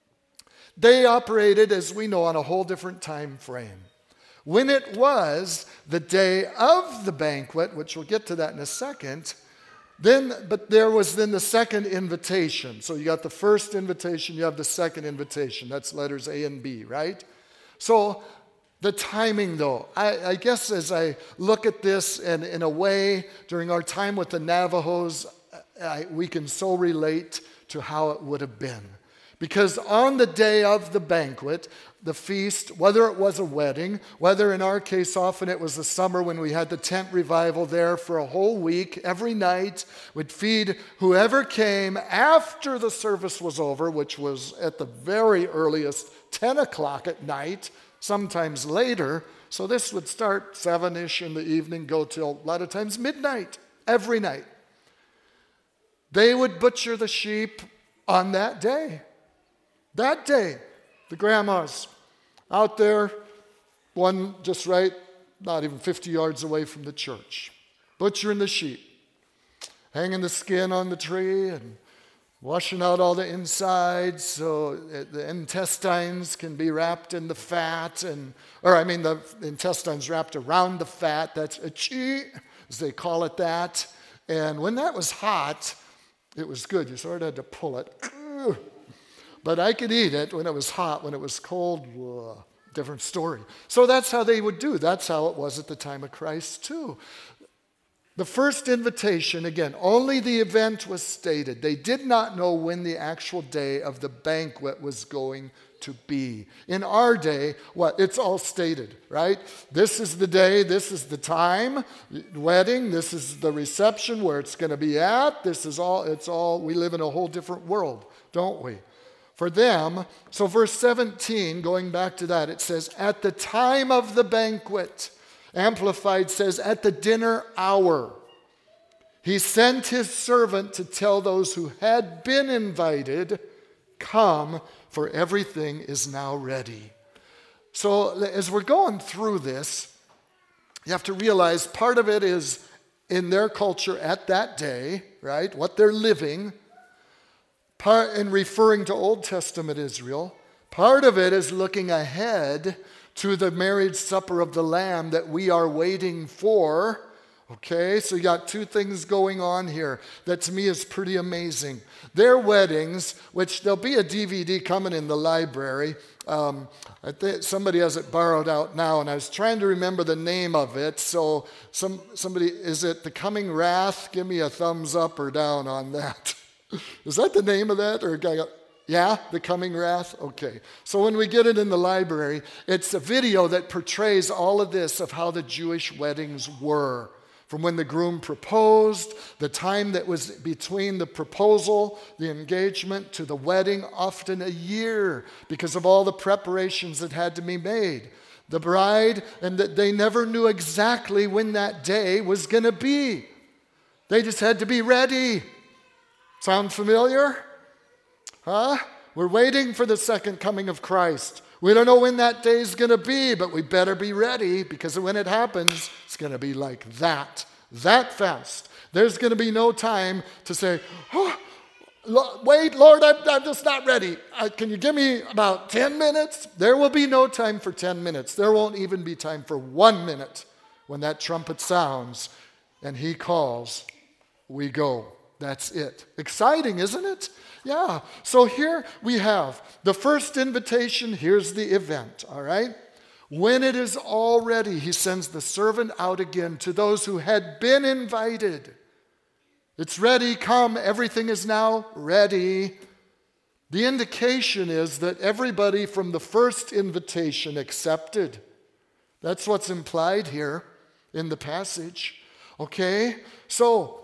They operated, as we know, on a whole different time frame. When it was the day of the banquet, which we'll get to that in a second, but there was then the second invitation. So you got the first invitation, you have the second invitation. That's letters A and B, right? So the timing, though, I guess as I look at this, and in a way, during our time with the Navajos, we can so relate to how it would have been. Because on the day of the banquet, the feast, whether it was a wedding, whether in our case often it was the summer when we had the tent revival there for a whole week, every night, would feed whoever came after the service was over, which was at the very earliest 10 o'clock at night, sometimes later. So this would start 7-ish in the evening, go till a lot of times midnight, every night. They would butcher the sheep on that day. That day, the grandmas out there, one just right, not even 50 yards away from the church, butchering the sheep, hanging the skin on the tree and washing out all the insides so the intestines can be wrapped in the fat, the intestines wrapped around the fat. That's a chi, as they call it that. And when that was hot, it was good. You sort of had to pull it. But I could eat it when it was hot. When it was cold, different story. So that's how they would do. That's how it was at the time of Christ too. The first invitation, again, only the event was stated. They did not know when the actual day of the banquet was going to be. In our day, it's all stated, right? This is the day, this is the time, wedding, this is the reception where it's going to be at. We live in a whole different world, don't we? For them, so verse 17, going back to that, it says, at the time of the banquet. Amplified says, at the dinner hour. He sent his servant to tell those who had been invited, come, for everything is now ready. So as we're going through this, you have to realize part of it is in their culture at that day, right? What they're living. In referring to Old Testament Israel, part of it is looking ahead to the marriage supper of the Lamb that we are waiting for. Okay, so you got two things going on here that to me is pretty amazing. Their weddings, which there'll be a DVD coming in the library. I think somebody has it borrowed out now, and I was trying to remember the name of it. So somebody, is it The Coming Wrath? Give me a thumbs up or down on that. Is that the name of that? Yeah, The Coming Wrath? Okay. So when we get it in the library, it's a video that portrays all of this of how the Jewish weddings were. From when the groom proposed, the time that was between the proposal, the engagement, to the wedding, often a year, because of all the preparations that had to be made. The bride, and that they never knew exactly when that day was going to be. They just had to be ready. Sound familiar? Huh? We're waiting for the second coming of Christ. We don't know when that day is going to be, but we better be ready, because when it happens, it's going to be like that fast. There's going to be no time to say, oh, wait, Lord, I'm just not ready. Can you give me about 10 minutes? There will be no time for 10 minutes. There won't even be time for 1 minute. When that trumpet sounds and he calls, we go. That's it. Exciting, isn't it? Yeah. So here we have the first invitation. Here's the event, all right? When it is all ready, he sends the servant out again to those who had been invited. It's ready, come, everything is now ready. The indication is that everybody from the first invitation accepted. That's what's implied here in the passage. Okay? So,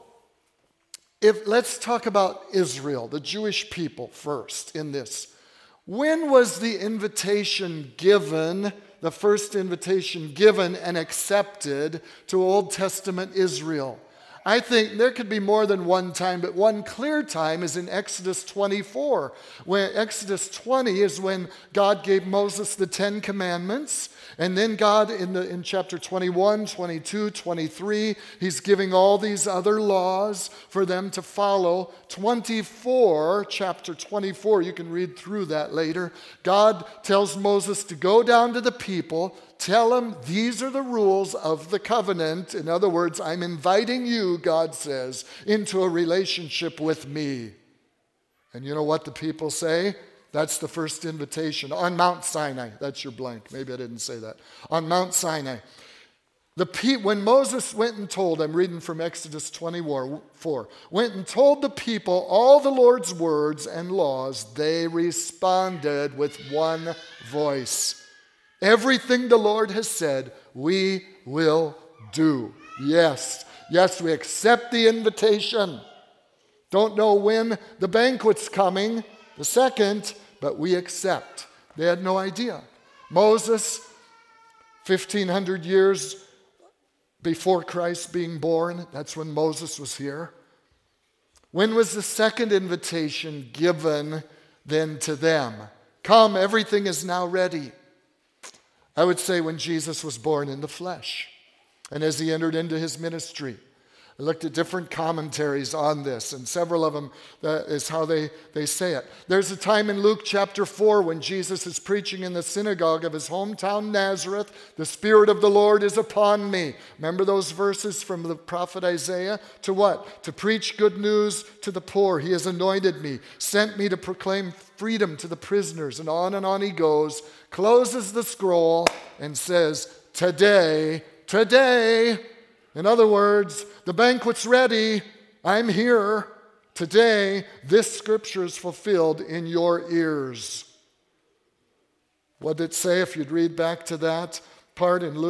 let's talk about Israel, the Jewish people first in this. When was the invitation given, the first invitation given and accepted to Old Testament Israel? I think there could be more than one time, but one clear time is in Exodus 24. When Exodus 20 is when God gave Moses the 10 Commandments. And then God, in chapter 21, 22, 23, he's giving all these other laws for them to follow. 24, chapter 24, you can read through that later. God tells Moses to go down to the people, tell them these are the rules of the covenant. In other words, I'm inviting you, God says, into a relationship with me. And you know what the people say? That's the first invitation on Mount Sinai. That's your blank. Maybe I didn't say that. On Mount Sinai. When Moses went and told, I'm reading from Exodus 24, went and told the people all the Lord's words and laws, they responded with one voice. Everything the Lord has said, we will do. Yes, we accept the invitation. Don't know when the banquet's coming, the second, but we accept. They had no idea. Moses, 1,500 years before Christ being born, that's when Moses was here. When was the second invitation given then to them? Come, everything is now ready. I would say when Jesus was born in the flesh and as he entered into his ministry. I looked at different commentaries on this, and several of them is how they say it. There's a time in Luke chapter 4 when Jesus is preaching in the synagogue of his hometown Nazareth. The Spirit of the Lord is upon me. Remember those verses from the prophet Isaiah? To what? To preach good news to the poor. He has anointed me, sent me to proclaim freedom to the prisoners. And on he goes, closes the scroll, and says, today. In other words, the banquet's ready. I'm here. Today, this scripture is fulfilled in your ears. What did it say if you'd read back to that part in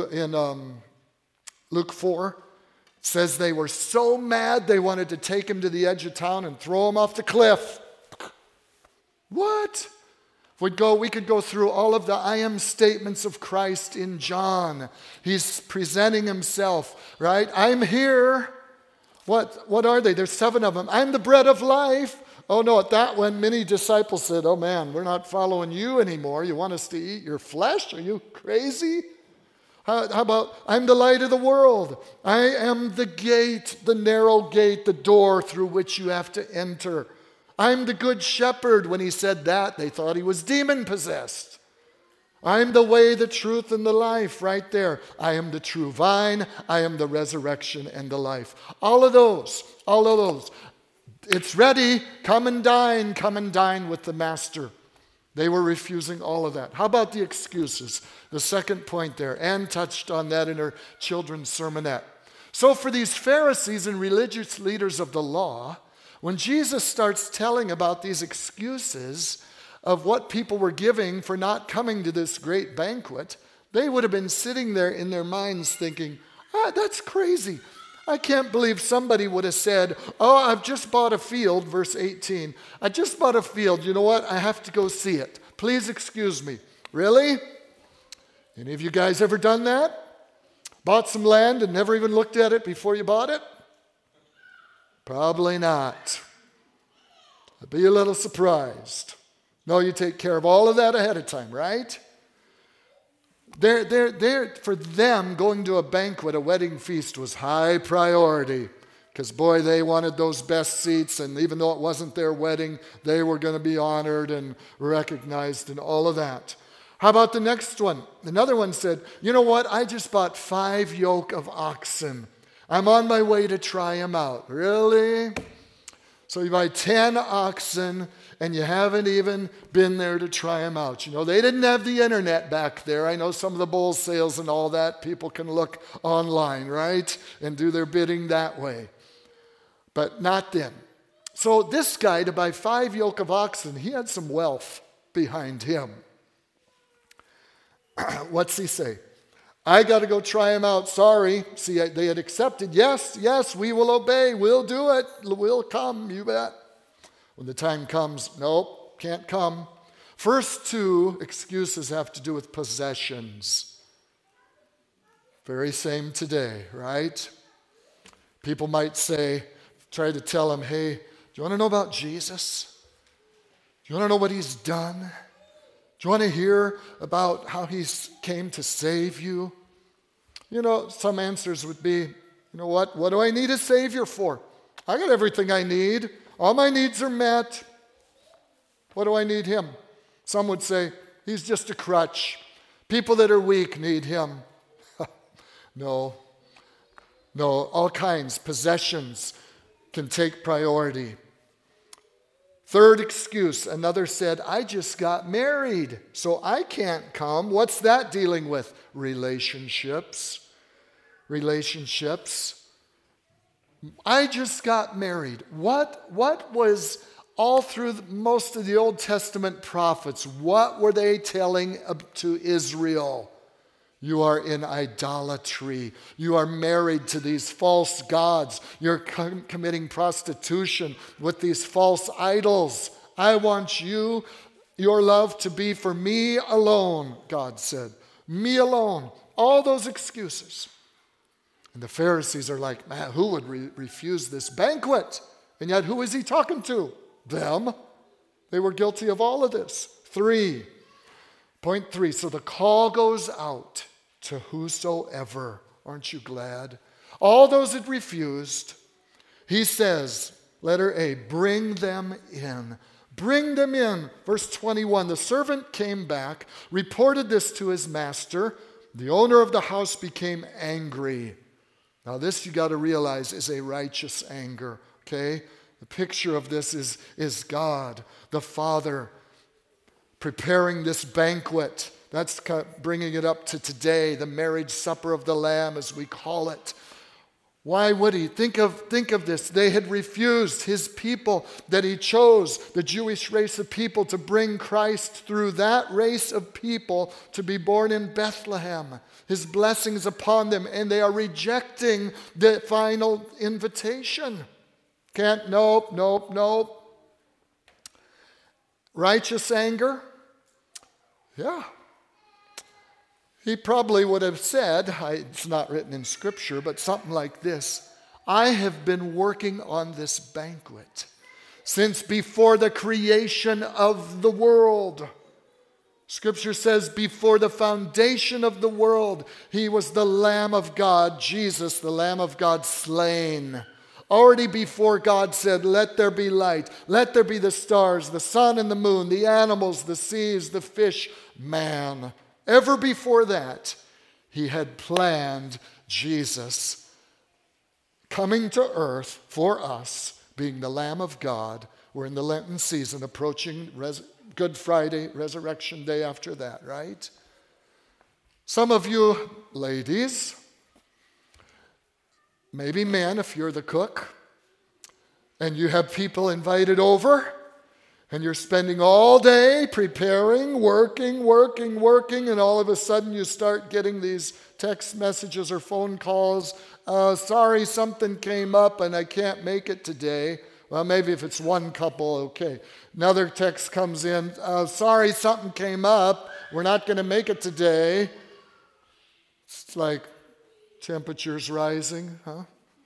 Luke 4? It says they were so mad they wanted to take him to the edge of town and throw him off the cliff. What? We could go through all of the I am statements of Christ in John. He's presenting himself, right? I'm here. What are they? There's 7 of them. I'm the bread of life. Oh no, at that one, many disciples said, oh man, we're not following you anymore. You want us to eat your flesh? Are you crazy? How about, I'm the light of the world. I am the gate, the narrow gate, the door through which you have to enter. I'm the good shepherd. When he said that, they thought he was demon-possessed. I'm the way, the truth, and the life, right there. I am the true vine. I am the resurrection and the life. All of those. It's ready. Come and dine with the master. They were refusing all of that. How about the excuses? The second point there. Anne touched on that in her children's sermonette. So for these Pharisees and religious leaders of the law, when Jesus starts telling about these excuses of what people were giving for not coming to this great banquet, they would have been sitting there in their minds thinking, that's crazy. I can't believe somebody would have said, I've just bought a field, verse 18. I just bought a field. You know what? I have to go see it. Please excuse me. Really? Any of you guys ever done that? Bought some land and never even looked at it before you bought it? Probably not. I'd be a little surprised. No, you take care of all of that ahead of time, right? For them, going to a banquet, a wedding feast was high priority. Because, boy, they wanted those best seats, and even though it wasn't their wedding, they were going to be honored and recognized and all of that. How about the next one? Another one said, you know what? I just bought 5 yoke of oxen. I'm on my way to try them out. Really? So you buy 10 oxen, and you haven't even been there to try them out. You know, they didn't have the internet back there. I know some of the bull sales and all that, people can look online, right? And do their bidding that way. But not then. So this guy, to buy 5 yoke of oxen, he had some wealth behind him. What's he say? I got to go try him out. Sorry. See, they had accepted. Yes, we will obey. We'll do it. We'll come, you bet. When the time comes, nope, can't come. First 2 excuses have to do with possessions. Very same today, right? People might say, try to tell him, hey, do you want to know about Jesus? Do you want to know what he's done? Do you want to hear about how he came to save you? You know, some answers would be, you know what? What do I need a Savior for? I got everything I need. All my needs are met. What do I need him? Some would say, he's just a crutch. People that are weak need him. No, all kinds. Possessions can take priority. Third excuse, another said, I just got married, so I can't come. What's that dealing with? Relationships. I just got married. What was all through most of the Old Testament prophets, what were they telling to Israel? You are in idolatry. You are married to these false gods. You're committing prostitution with these false idols. I want your love to be for me alone, God said. Me alone. All those excuses. And the Pharisees are like, man, who would refuse this banquet? And yet, who is he talking to? Them. They were guilty of all of this. Point 3, so the call goes out to whosoever. Aren't you glad? All those that refused, he says, letter A, bring them in. Bring them in. Verse 21, the servant came back, reported this to his master. The owner of the house became angry. Now this, you got to realize, is a righteous anger, okay? The picture of this is God, the Father, preparing this banquet. That's bringing it up to today, the marriage supper of the Lamb, as we call it. Why would he? Think of this. They had refused his people that he chose, the Jewish race of people, to bring Christ through that race of people to be born in Bethlehem. His blessings upon them, and they are rejecting the final invitation. Nope. Righteous anger? Yeah. He probably would have said, it's not written in Scripture, but something like this: I have been working on this banquet since before the creation of the world. Scripture says before the foundation of the world, he was the Lamb of God, Jesus, the Lamb of God slain. Already before God said, let there be light, let there be the stars, the sun and the moon, the animals, the seas, the fish, man. Ever before that, he had planned Jesus coming to earth for us, being the Lamb of God. We're in the Lenten season, approaching Good Friday, Resurrection Day after that, right? Some of you ladies, maybe men if you're the cook, and you have people invited over, and you're spending all day preparing, working, and all of a sudden you start getting these text messages or phone calls. Sorry, something came up and I can't make it today. Well, maybe if it's one couple, okay. Another text comes in. Sorry, something came up. We're not going to make it today. It's like temperatures rising, huh?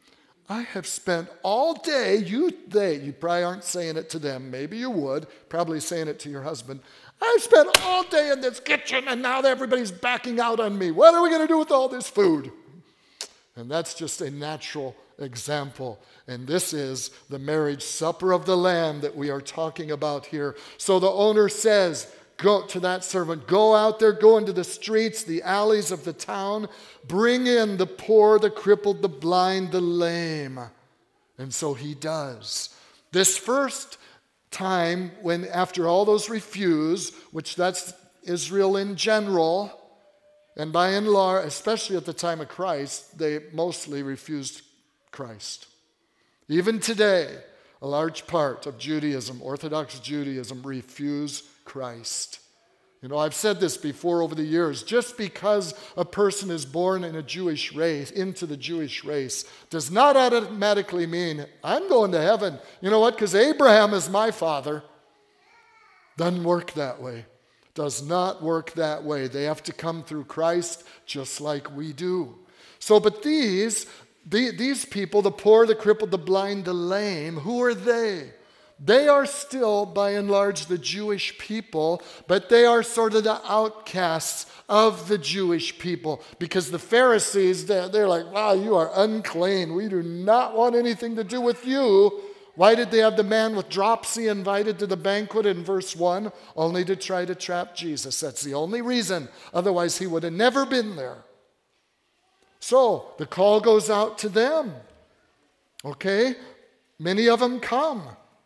I have spent all day, you probably aren't saying it to them, maybe you would, probably saying it to your husband. I've spent all day in this kitchen and now everybody's backing out on me. What are we going to do with all this food? And that's just a natural example. And this is the marriage supper of the Lamb that we are talking about here. So the owner says, go to that servant, go out there, go into the streets, the alleys of the town, bring in the poor, the crippled, the blind, the lame. And so he does. This first time when after all those refuse, which that's Israel in general, and by and large, especially at the time of Christ, they mostly refused Christ. Even today, a large part of Judaism, Orthodox Judaism, refuse Christ. You know, I've said this before over the years. Just because a person is born in a Jewish race, into the Jewish race, does not automatically mean I'm going to heaven. You know what? Because Abraham is my father. Doesn't work that way. Does not work that way. They have to come through Christ just like we do. So, but these people, the poor, the crippled, the blind, the lame, who are they? They are still, by and large, the Jewish people, but they are sort of the outcasts of the Jewish people because the Pharisees, they're like, wow, you are unclean. We do not want anything to do with you. Why did they have the man with dropsy invited to the banquet in verse 1? Only to try to trap Jesus. That's the only reason. Otherwise, he would have never been there. So the call goes out to them. Okay? Many of them come.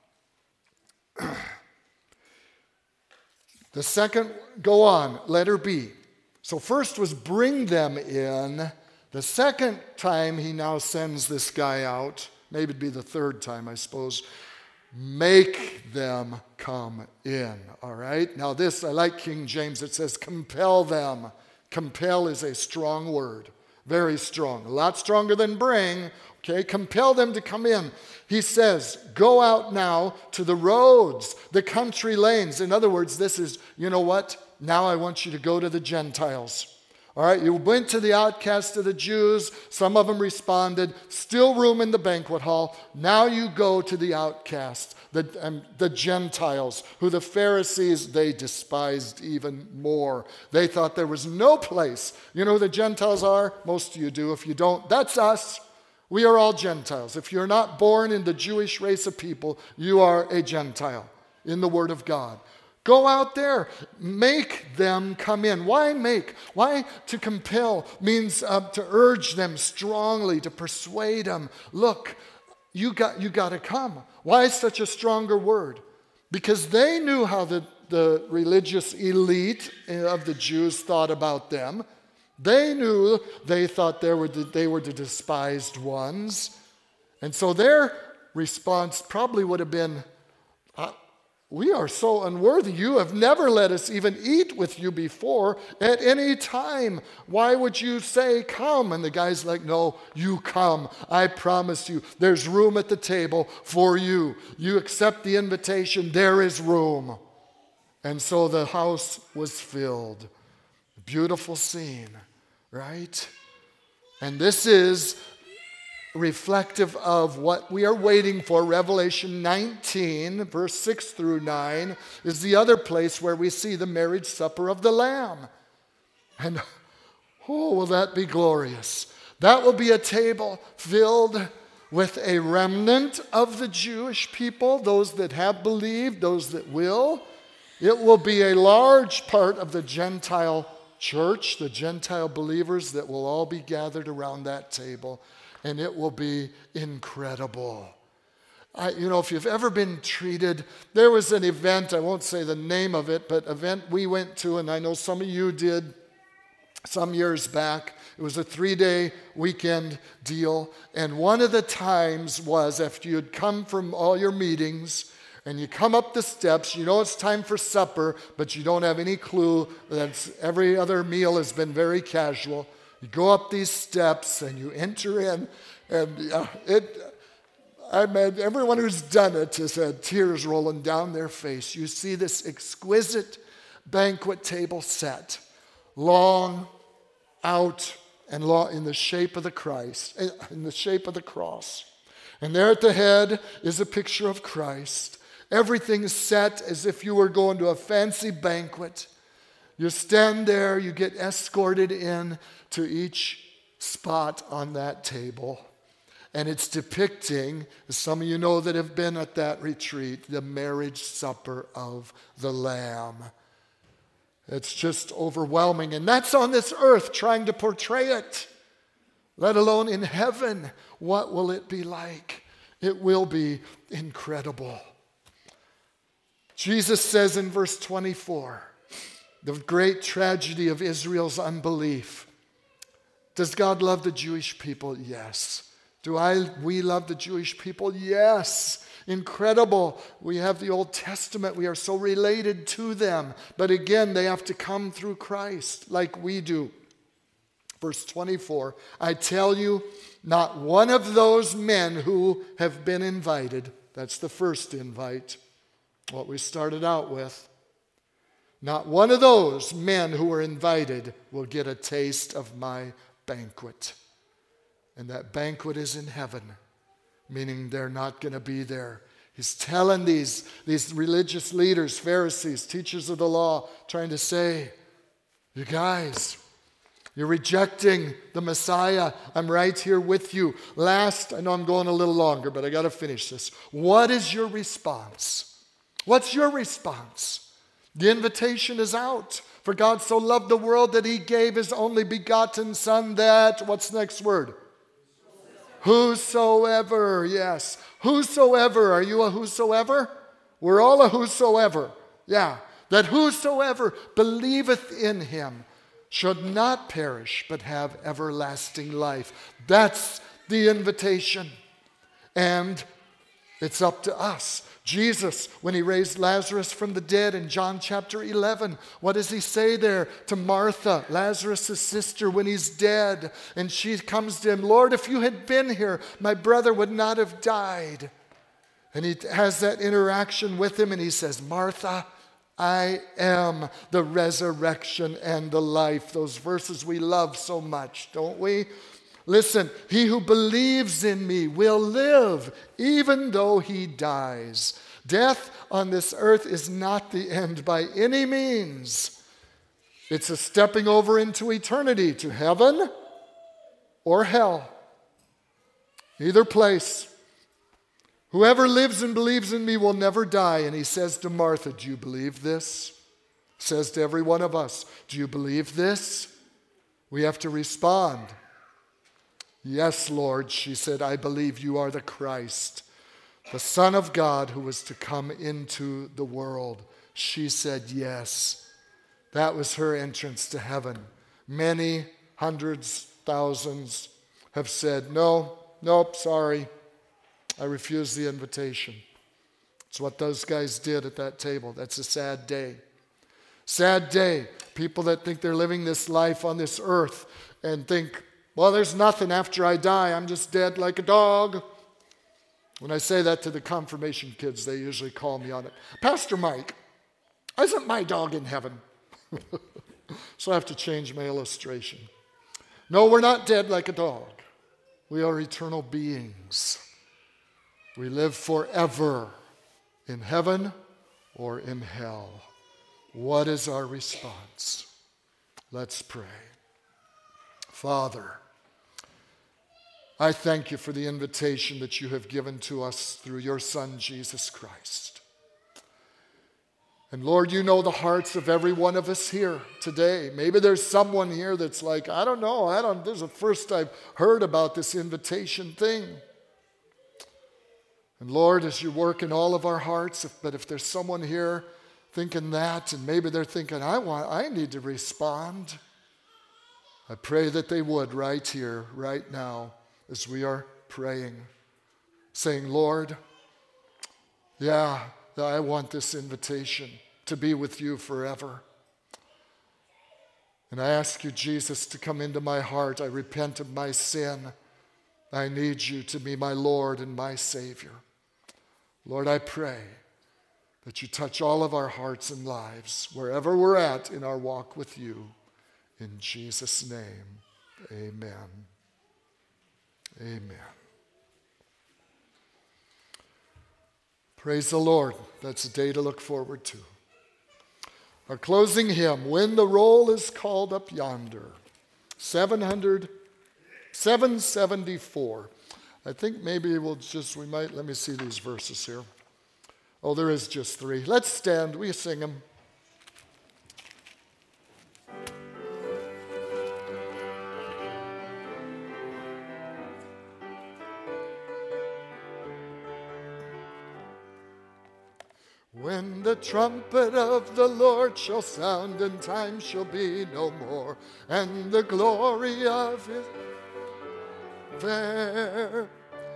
The second, go on, letter B. So first was bring them in. The second time he now sends this guy out, maybe it'd be the third time, I suppose, make them come in, all right? Now this, I like King James, it says compel them. Compel is a strong word, very strong, a lot stronger than bring. Okay, compel them to come in. He says, go out now to the roads, the country lanes. In other words, this is, you know what? Now I want you to go to the Gentiles. All right, you went to the outcasts of the Jews. Some of them responded. Still room in the banquet hall. Now you go to the outcasts, the Gentiles, who the Pharisees, they despised even more. They thought there was no place. You know who the Gentiles are? Most of you do. If you don't, that's us. We are all Gentiles. If you're not born in the Jewish race of people, you are a Gentile in the Word of God. Go out there. Make them come in. Why make? Why to compel means to urge them strongly, to persuade them. Look, you got to come. Why such a stronger word? Because they knew how the religious elite of the Jews thought about them. They knew they thought they were the despised ones. And so their response probably would have been, we are so unworthy. You have never let us even eat with you before at any time. Why would you say, come? And the guy's like, no, you come. I promise you, there's room at the table for you. You accept the invitation, there is room. And so the house was filled. Beautiful scene, right? And this is reflective of what we are waiting for. Revelation 19, verse 6 through 9, is the other place where we see the marriage supper of the Lamb. And oh, will that be glorious? That will be a table filled with a remnant of the Jewish people, those that have believed, those that will. It will be a large part of the Gentile church, the Gentile believers that will all be gathered around that table. And it will be incredible. If you've ever been treated, there was an event, I won't say the name of it, but event we went to, and I know some of you did some years back. It was a 3-day weekend deal. And one of the times was after you had come from all your meetings, and you come up the steps, you know it's time for supper, but you don't have any clue that every other meal has been very casual. You go up these steps and you enter in, and everyone who's done it has had tears rolling down their face. You see this exquisite banquet table set, long, out, and long in the shape of the Christ, in the shape of the cross. And there at the head is a picture of Christ. Everything is set as if you were going to a fancy banquet. You stand there, you get escorted in to each spot on that table. And it's depicting, as some of you know that have been at that retreat, the marriage supper of the Lamb. It's just overwhelming. And that's on this earth trying to portray it. Let alone in heaven, what will it be like? It will be incredible. Jesus says in verse 24, the great tragedy of Israel's unbelief. Does God love the Jewish people? Yes. We love the Jewish people? Yes. Incredible. We have the Old Testament. We are so related to them. But again, they have to come through Christ like we do. Verse 24, I tell you, not one of those men who have been invited, that's the first invite, what we started out with, not one of those men who were invited will get a taste of my banquet. And that banquet is in heaven, meaning they're not going to be there. He's telling these religious leaders, Pharisees, teachers of the law, trying to say, you guys, you're rejecting the Messiah. I'm right here with you. Last, I know I'm going a little longer, but I got to finish this. What is your response? What's your response? The invitation is out. For God so loved the world that he gave his only begotten Son that, what's the next word? Whosoever, yes. Whosoever, are you a whosoever? We're all a whosoever. Yeah. That whosoever believeth in him should not perish, but have everlasting life. That's the invitation. And it's up to us. Jesus, when he raised Lazarus from the dead in John chapter 11, what does he say there to Martha, Lazarus' sister, when he's dead? And she comes to him, Lord, if you had been here, my brother would not have died. And he has that interaction with him and he says, Martha, I am the resurrection and the life. Those verses we love so much, don't we? Listen, he who believes in me will live even though he dies. Death on this earth is not the end by any means. It's a stepping over into eternity, to heaven or hell. Either place. Whoever lives and believes in me will never die. And he says to Martha, do you believe this? Says to every one of us, do you believe this? We have to respond. Yes, Lord, she said, I believe you are the Christ, the Son of God who was to come into the world. She said yes. That was her entrance to heaven. Many hundreds, thousands have said, nope, sorry. I refuse the invitation. It's what those guys did at that table. That's a sad day. Sad day. People that think they're living this life on this earth and think, well, there's nothing after I die. I'm just dead like a dog. When I say that to the confirmation kids, they usually call me on it. Pastor Mike, isn't my dog in heaven? So I have to change my illustration. No, we're not dead like a dog. We are eternal beings. We live forever in heaven or in hell. What is our response? Let's pray. Father, I thank you for the invitation that you have given to us through your Son, Jesus Christ. And Lord, you know the hearts of every one of us here today. Maybe there's someone here that's like, I don't know, this is the first I've heard about this invitation thing. And Lord, as you work in all of our hearts, but if there's someone here thinking that, and maybe they're thinking, I need to respond, I pray that they would right here, right now, as we are praying, saying, Lord, yeah, I want this invitation to be with you forever. And I ask you, Jesus, to come into my heart. I repent of my sin. I need you to be my Lord and my Savior. Lord, I pray that you touch all of our hearts and lives, wherever we're at in our walk with you. In Jesus' name, amen. Amen. Praise the Lord. That's a day to look forward to. Our closing hymn, When the Roll is Called Up Yonder, 774. I think maybe let me see these verses here. Oh, there is just 3. Let's stand, we sing them. When the trumpet of the Lord shall sound, and time shall be no more, and the glory of his there.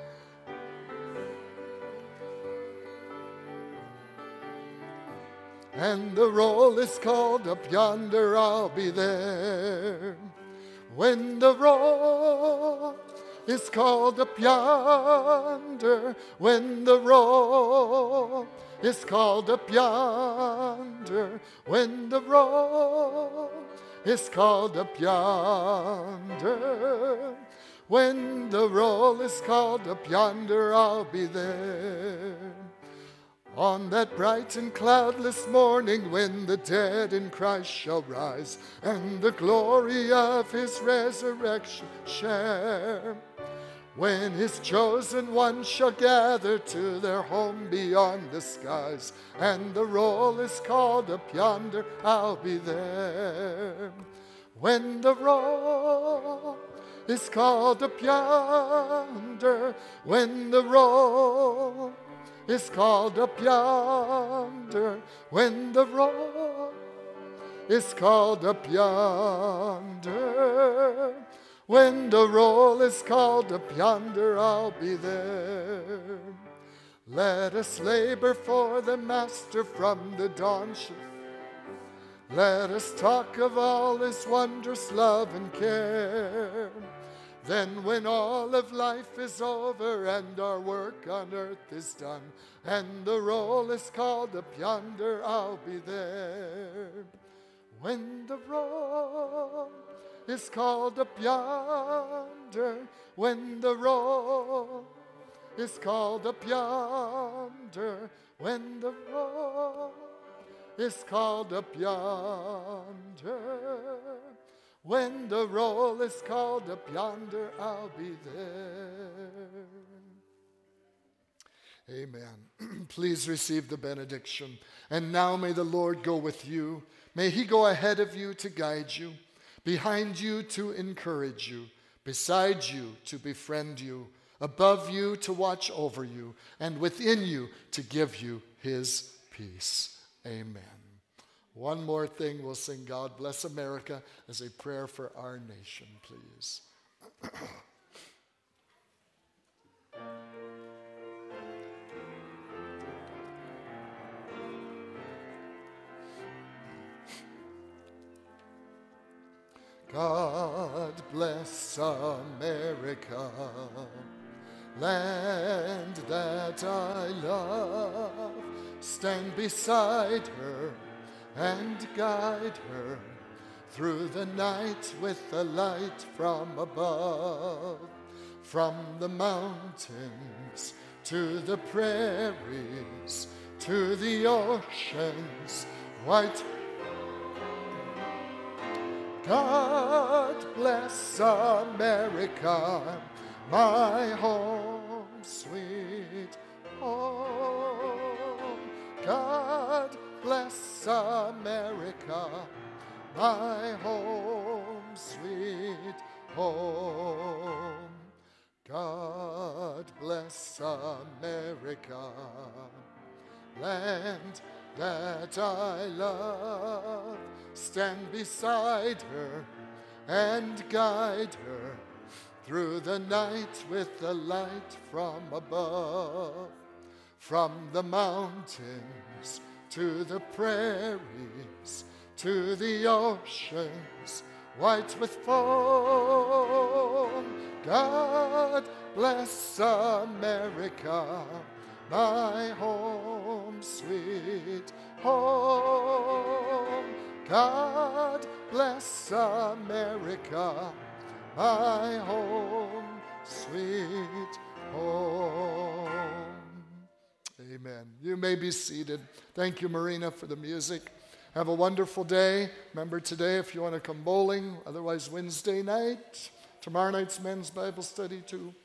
And the roll is called up yonder, I'll be there. When the roll is called up yonder, when the roll is called up yonder, when the roll is called up yonder, when the roll is called up yonder, I'll be there. On that bright and cloudless morning, when the dead in Christ shall rise, and the glory of his resurrection share, when his chosen ones shall gather to their home beyond the skies, and the roll is called up yonder, I'll be there. When the roll is called up yonder, when the roll is called up yonder, when the roll is called up yonder, when the roll is called up yonder, I'll be there. Let us labor for the Master from the dawn. Let us talk of all his wondrous love and care. Then when all of life is over and our work on earth is done, and the roll is called up yonder, I'll be there. When the roll is called up yonder, when the roll is called up yonder, when the roll is called up yonder, when the roll is called up yonder, I'll be there. Amen. Please receive the benediction. And now may the Lord go with you. May he go ahead of you to guide you, behind you to encourage you, beside you to befriend you, above you to watch over you, and within you to give you his peace. Amen. One more thing, we'll sing God Bless America as a prayer for our nation, please. God bless America, land that I love. Stand beside her and guide her through the night with the light from above. From the mountains to the prairies, to the oceans white. God bless America, my home, sweet home. God bless America, my home, sweet home. God bless America, land that I love. Stand beside her and guide her through the night with the light from above. From the mountains to the prairies, to the oceans white with foam. God bless America, my home, sweet home. God bless America, my home, sweet home. Amen. Amen. You may be seated. Thank you, Marina, for the music. Have a wonderful day. Remember today, if you want to come bowling, otherwise Wednesday night. Tomorrow night's men's Bible study too.